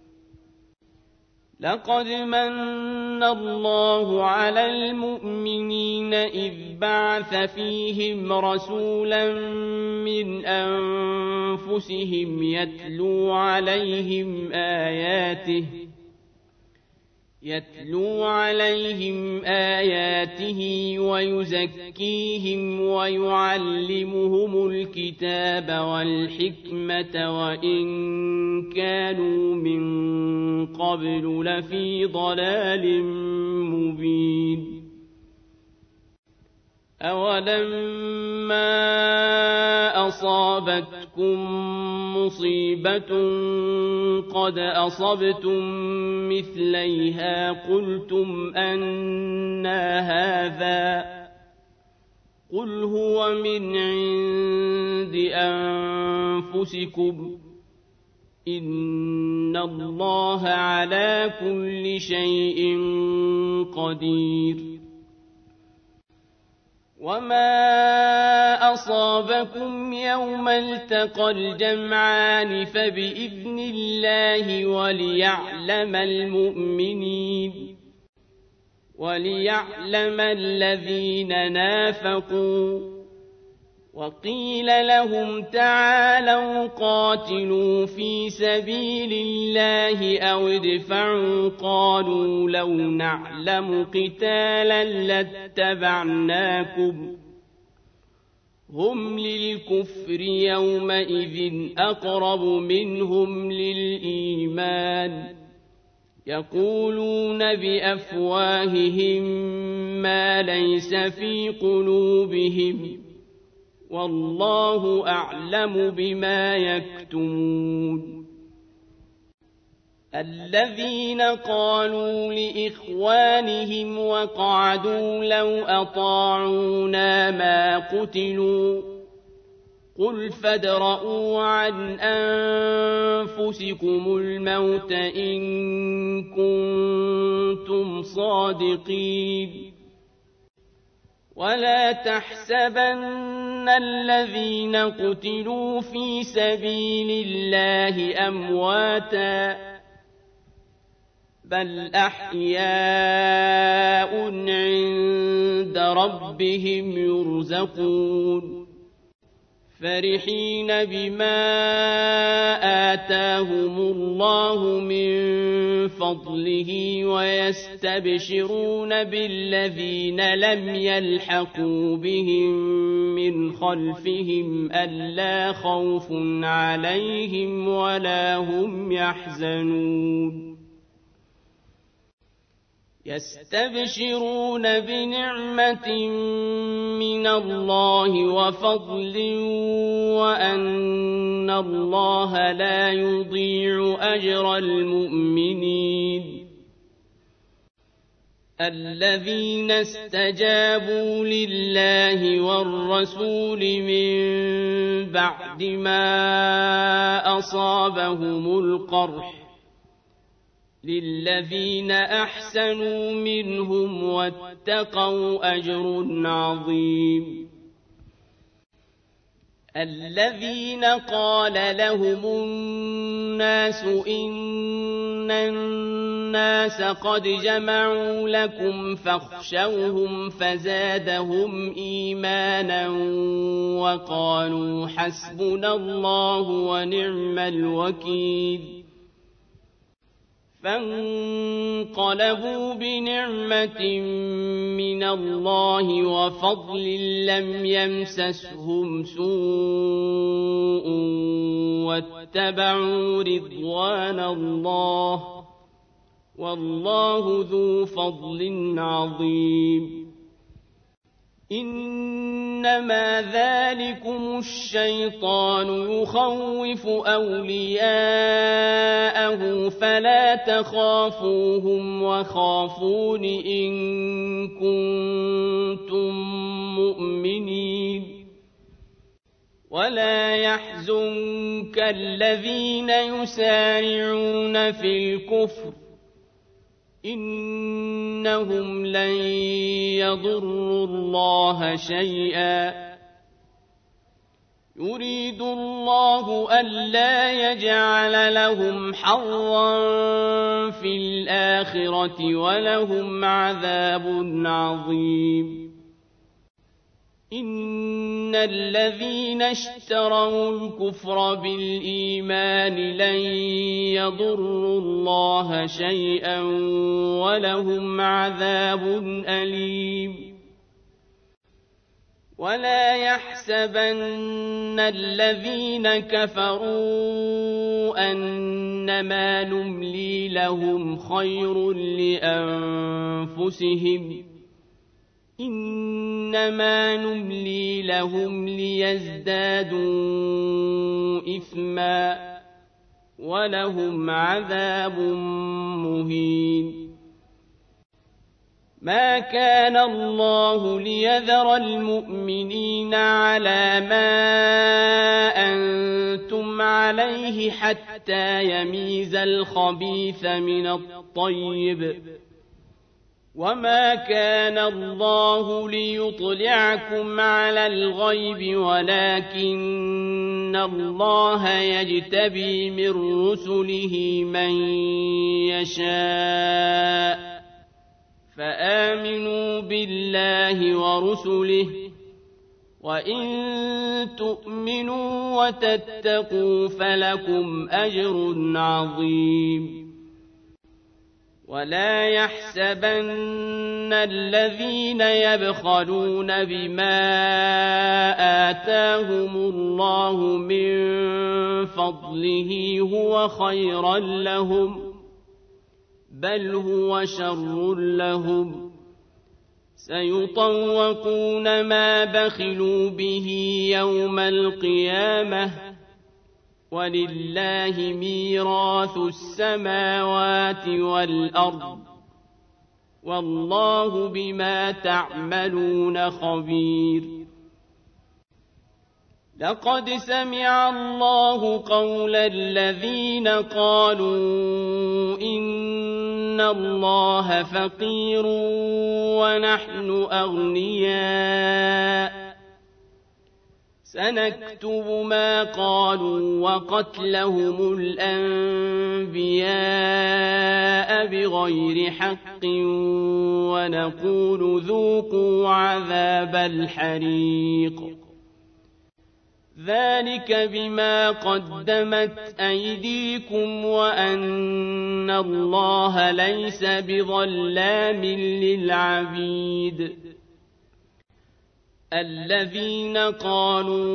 لقد من الله على المؤمنين إذ بعث فيهم رسولا من أنفسهم يتلو عليهم آياته يتلو عليهم آياته ويزكيهم ويعلمهم الكتاب والحكمة وإن كانوا من قبل لفي ضلال مبين أولما أصابتكم مصيبة قد أصبتم مثليها قلتم أنى هذا قل هو من عند أنفسكم إن الله على كل شيء قدير وما أصابكم يوم التقى الجمعان فبإذن الله وليعلم المؤمنين وليعلم الذين نافقوا وقيل لهم تعالوا قاتلوا في سبيل الله أو ادفعوا قالوا لو نعلم قتالا لاتبعناكم هم للكفر يومئذ أقرب منهم للإيمان يقولون بأفواههم ما ليس في قلوبهم والله أعلم بما يكتمون الذين قالوا لإخوانهم وقعدوا لو أطاعونا ما قتلوا قل فادرءوا عن أنفسكم الموت إن كنتم صادقين ولا تحسبن الذين قتلوا في سبيل الله أمواتا بل أحياء عند ربهم يرزقون فرحين بما آتاهم الله من فضله ويستبشرون بالذين لم يلحقوا بهم من خلفهم ألا خوف عليهم ولا هم يحزنون يستبشرون بنعمة من الله وفضل وأن الله لا يضيع أجر المؤمنين الذين استجابوا لله والرسول من بعد ما أصابهم القرح للذين أحسنوا منهم واتقوا أجر عظيم الذين قال لهم الناس إن الناس قد جمعوا لكم فاخشوهم فزادهم إيمانا وقالوا حسبنا الله ونعم الوكيل فانقلبوا بنعمة من الله وفضل لم يمسسهم سوء واتبعوا رضوان الله والله ذو فضل عظيم إنما ذلكم الشيطان يخوف أولياءه فلا تخافوهم وخافون إن كنتم مؤمنين ولا يحزنك الذين يسارعون في الكفر إنهم لن يضروا الله شيئا يريد الله ألا يجعل لهم حظا في الآخرة ولهم عذاب عظيم إن الذين اشتروا الكفر بالإيمان لن يضروا الله شيئا ولهم عذاب أليم ولا يحسبن الذين كفروا أنما نملي لهم خير لأنفسهم إنما نملي لهم ليزدادوا إثما ولهم عذاب مهين ما كان الله ليذر المؤمنين على ما أنتم عليه حتى يميز الخبيث من الطيب وما كان الله ليطلعكم على الغيب ولكن الله يجتبي من رسله من يشاء فآمنوا بالله ورسله وإن تؤمنوا وتتقوا فلكم أجر عظيم ولا يحسبن الذين يبخلون بما آتاهم الله من فضله هو خيرا لهم بل هو شر لهم سيطوقون ما بخلوا به يوم القيامة ولله ميراث السماوات والأرض والله بما تعملون خبير لقد سمع الله قول الذين قالوا إن الله فقير ونحن أغنياء سنكتب ما قالوا وقتلهم الأنبياء بغير حق ونقول ذوقوا عذاب الحريق ذلك بما قدمت أيديكم وأن الله ليس بظلام للعبيد الذين قالوا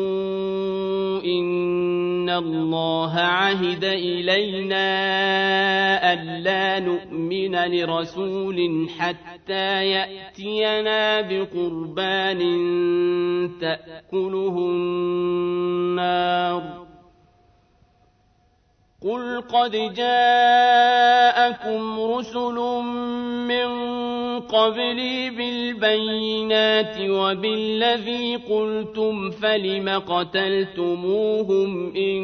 إن الله عهد إلينا ألا نؤمن لرسول حتى يأتينا بقربان تأكله النار قل قد جاءكم رسل من قبلي بالبينات وبالذي قلتم فلم قتلتموهم إن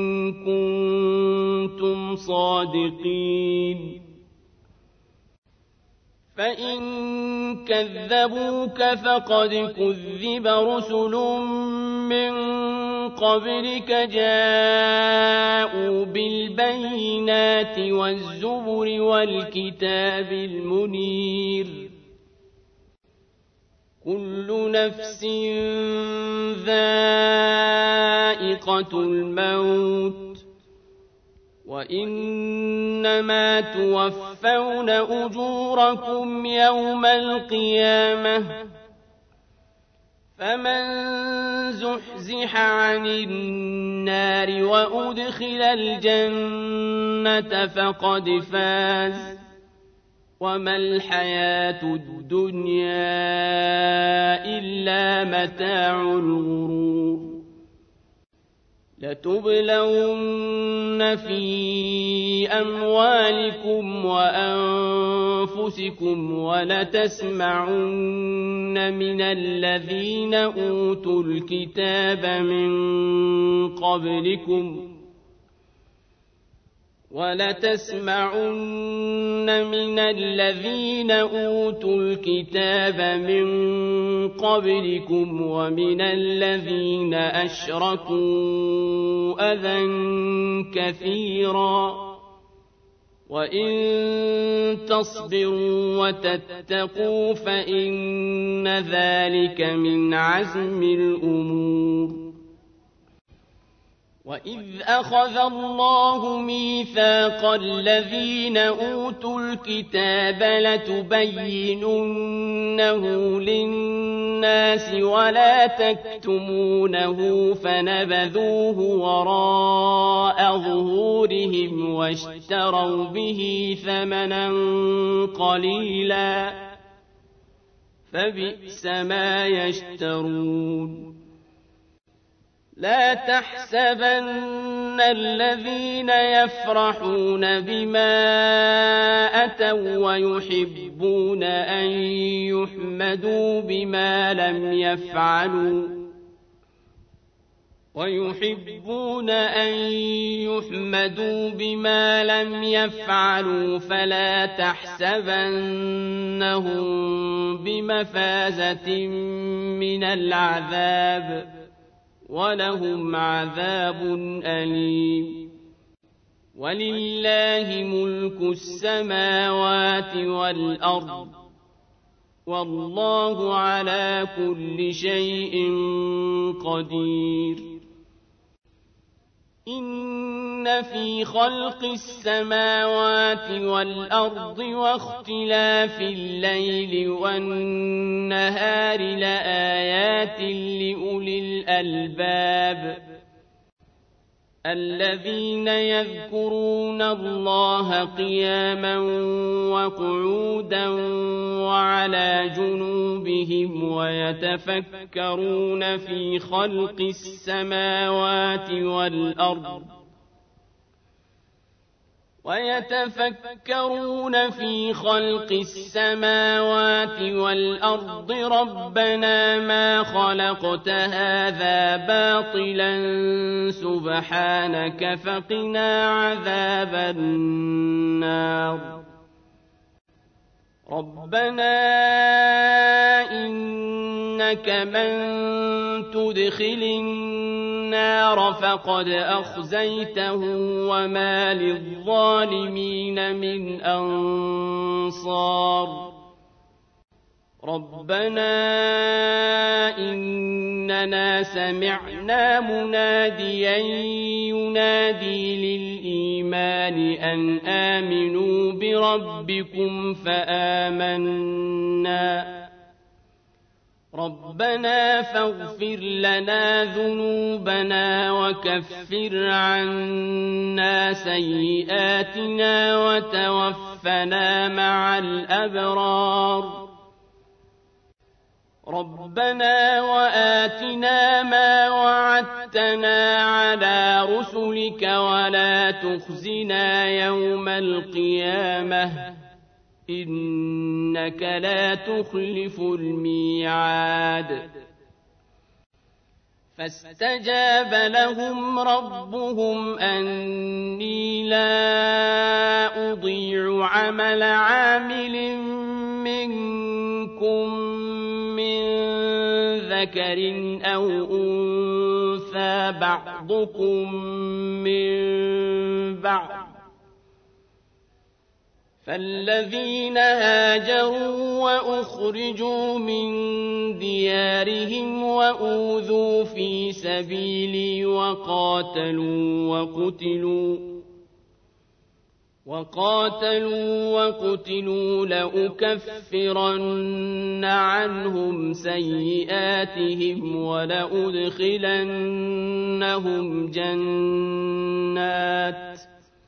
كنتم صادقين فإن كذبوك فقد كذب رسل من قبلك جاءوا بالبينات والزبر والكتاب المنير كل نفس ذائقة الموت وإنما توفون أجوركم يوم القيامة فمن زحزح عن النار وأدخل الجنة فقد فاز وما الحياة الدنيا إلا متاع الغرور لتبلون في أموالكم وأنفسكم ولتسمعن من الذين أوتوا الكتاب من قبلكم ولتسمعن من الذين أوتوا الكتاب من قبلكم ومن الذين أشركوا أذى كثيرا وإن تصبروا وتتقوا فإن ذلك من عزم الأمور وإذ أخذ الله ميثاق الذين أوتوا الكتاب لتبيننه للناس ولا تكتمونه فنبذوه وراء ظهورهم واشتروا به ثمنا قليلا فبئس ما يشترون لا تحسبن الذين يفرحون بما أتوا ويحبون أن يحمدوا بما لم يفعلوا ويحبون أن يحمدوا بما لم يفعلوا فلا تحسبنهم بمفازة من العذاب ولهم عذاب أليم ولله ملك السماوات والأرض والله على كل شيء قدير إن في خلق السماوات والأرض واختلاف الليل والنهار لآيات لأولي الألباب الذين يذكرون الله قياما وقعودا وعلى جنوبهم ويتفكرون في خلق السماوات والأرض ويتفكرون في خلق السماوات والأرض ربنا ما خلقت هذا باطلا سبحانك فقنا عذاب النار ربنا إنك من تدخل النار فقد أخزيته وما للظالمين من أنصار ربنا إننا سمعنا مناديا ينادي للإيمان أن آمنوا بربكم فآمنا ربنا فاغفر لنا ذنوبنا وكفر عنا سيئاتنا وتوفنا مع الأبرار ربنا وآتنا ما وعدتنا على رسلك ولا تخزنا يوم القيامة إنك لا تخلف الميعاد فاستجاب لهم ربهم أني لا أضيع عمل عامل منكم من ذكر أو أنثى بعضكم من بعض فالذين هاجروا وأخرجوا من ديارهم وأوذوا في سبيلي وقاتلوا وقتلوا وقاتلوا وقتلوا لأكفرن عنهم سيئاتهم ولأدخلنهم جنات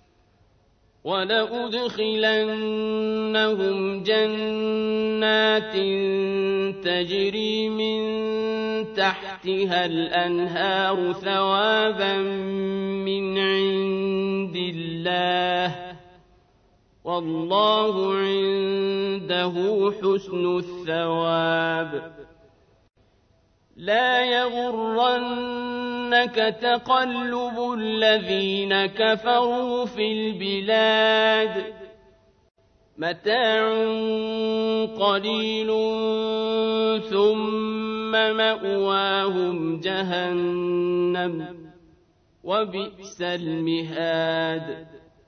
ولأدخلنهم جنات تجري من تحتها الأنهار ثوابا من عند الله والله عنده حسن الثواب لا يغرنك تقلب الذين كفروا في البلاد متاع قليل ثم مأواهم جهنم وبئس المهاد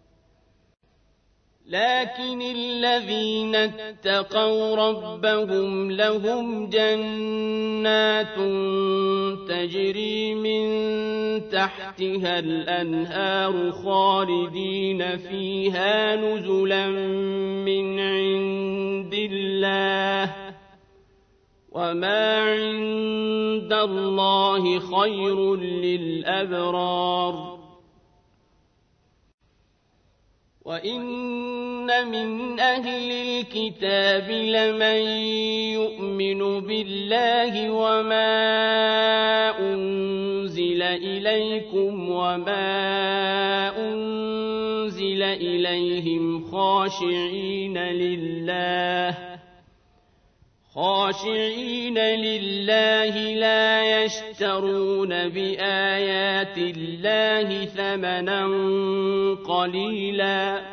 لكن الذين اتقوا ربهم لهم جنات تجري من تحتها الأنهار خالدين فيها نزلا من عند الله وما عند الله خير للأبرار وإن من أهل الكتاب لمن يؤمن بالله وما أنزل إليكم وما أنزل إليهم خاشعين لله خاشعين لله لا يشترون بآيات الله ثمنا قليلا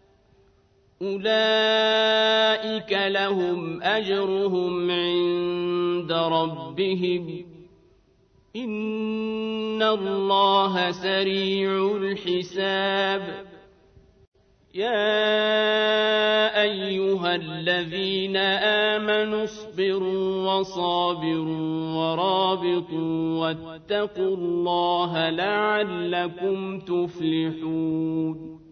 أولئك لهم أجرهم عند ربهم إن الله سريع الحساب يا أيها الذين آمنوا اصبروا وصابروا ورابطوا واتقوا الله لعلكم تفلحون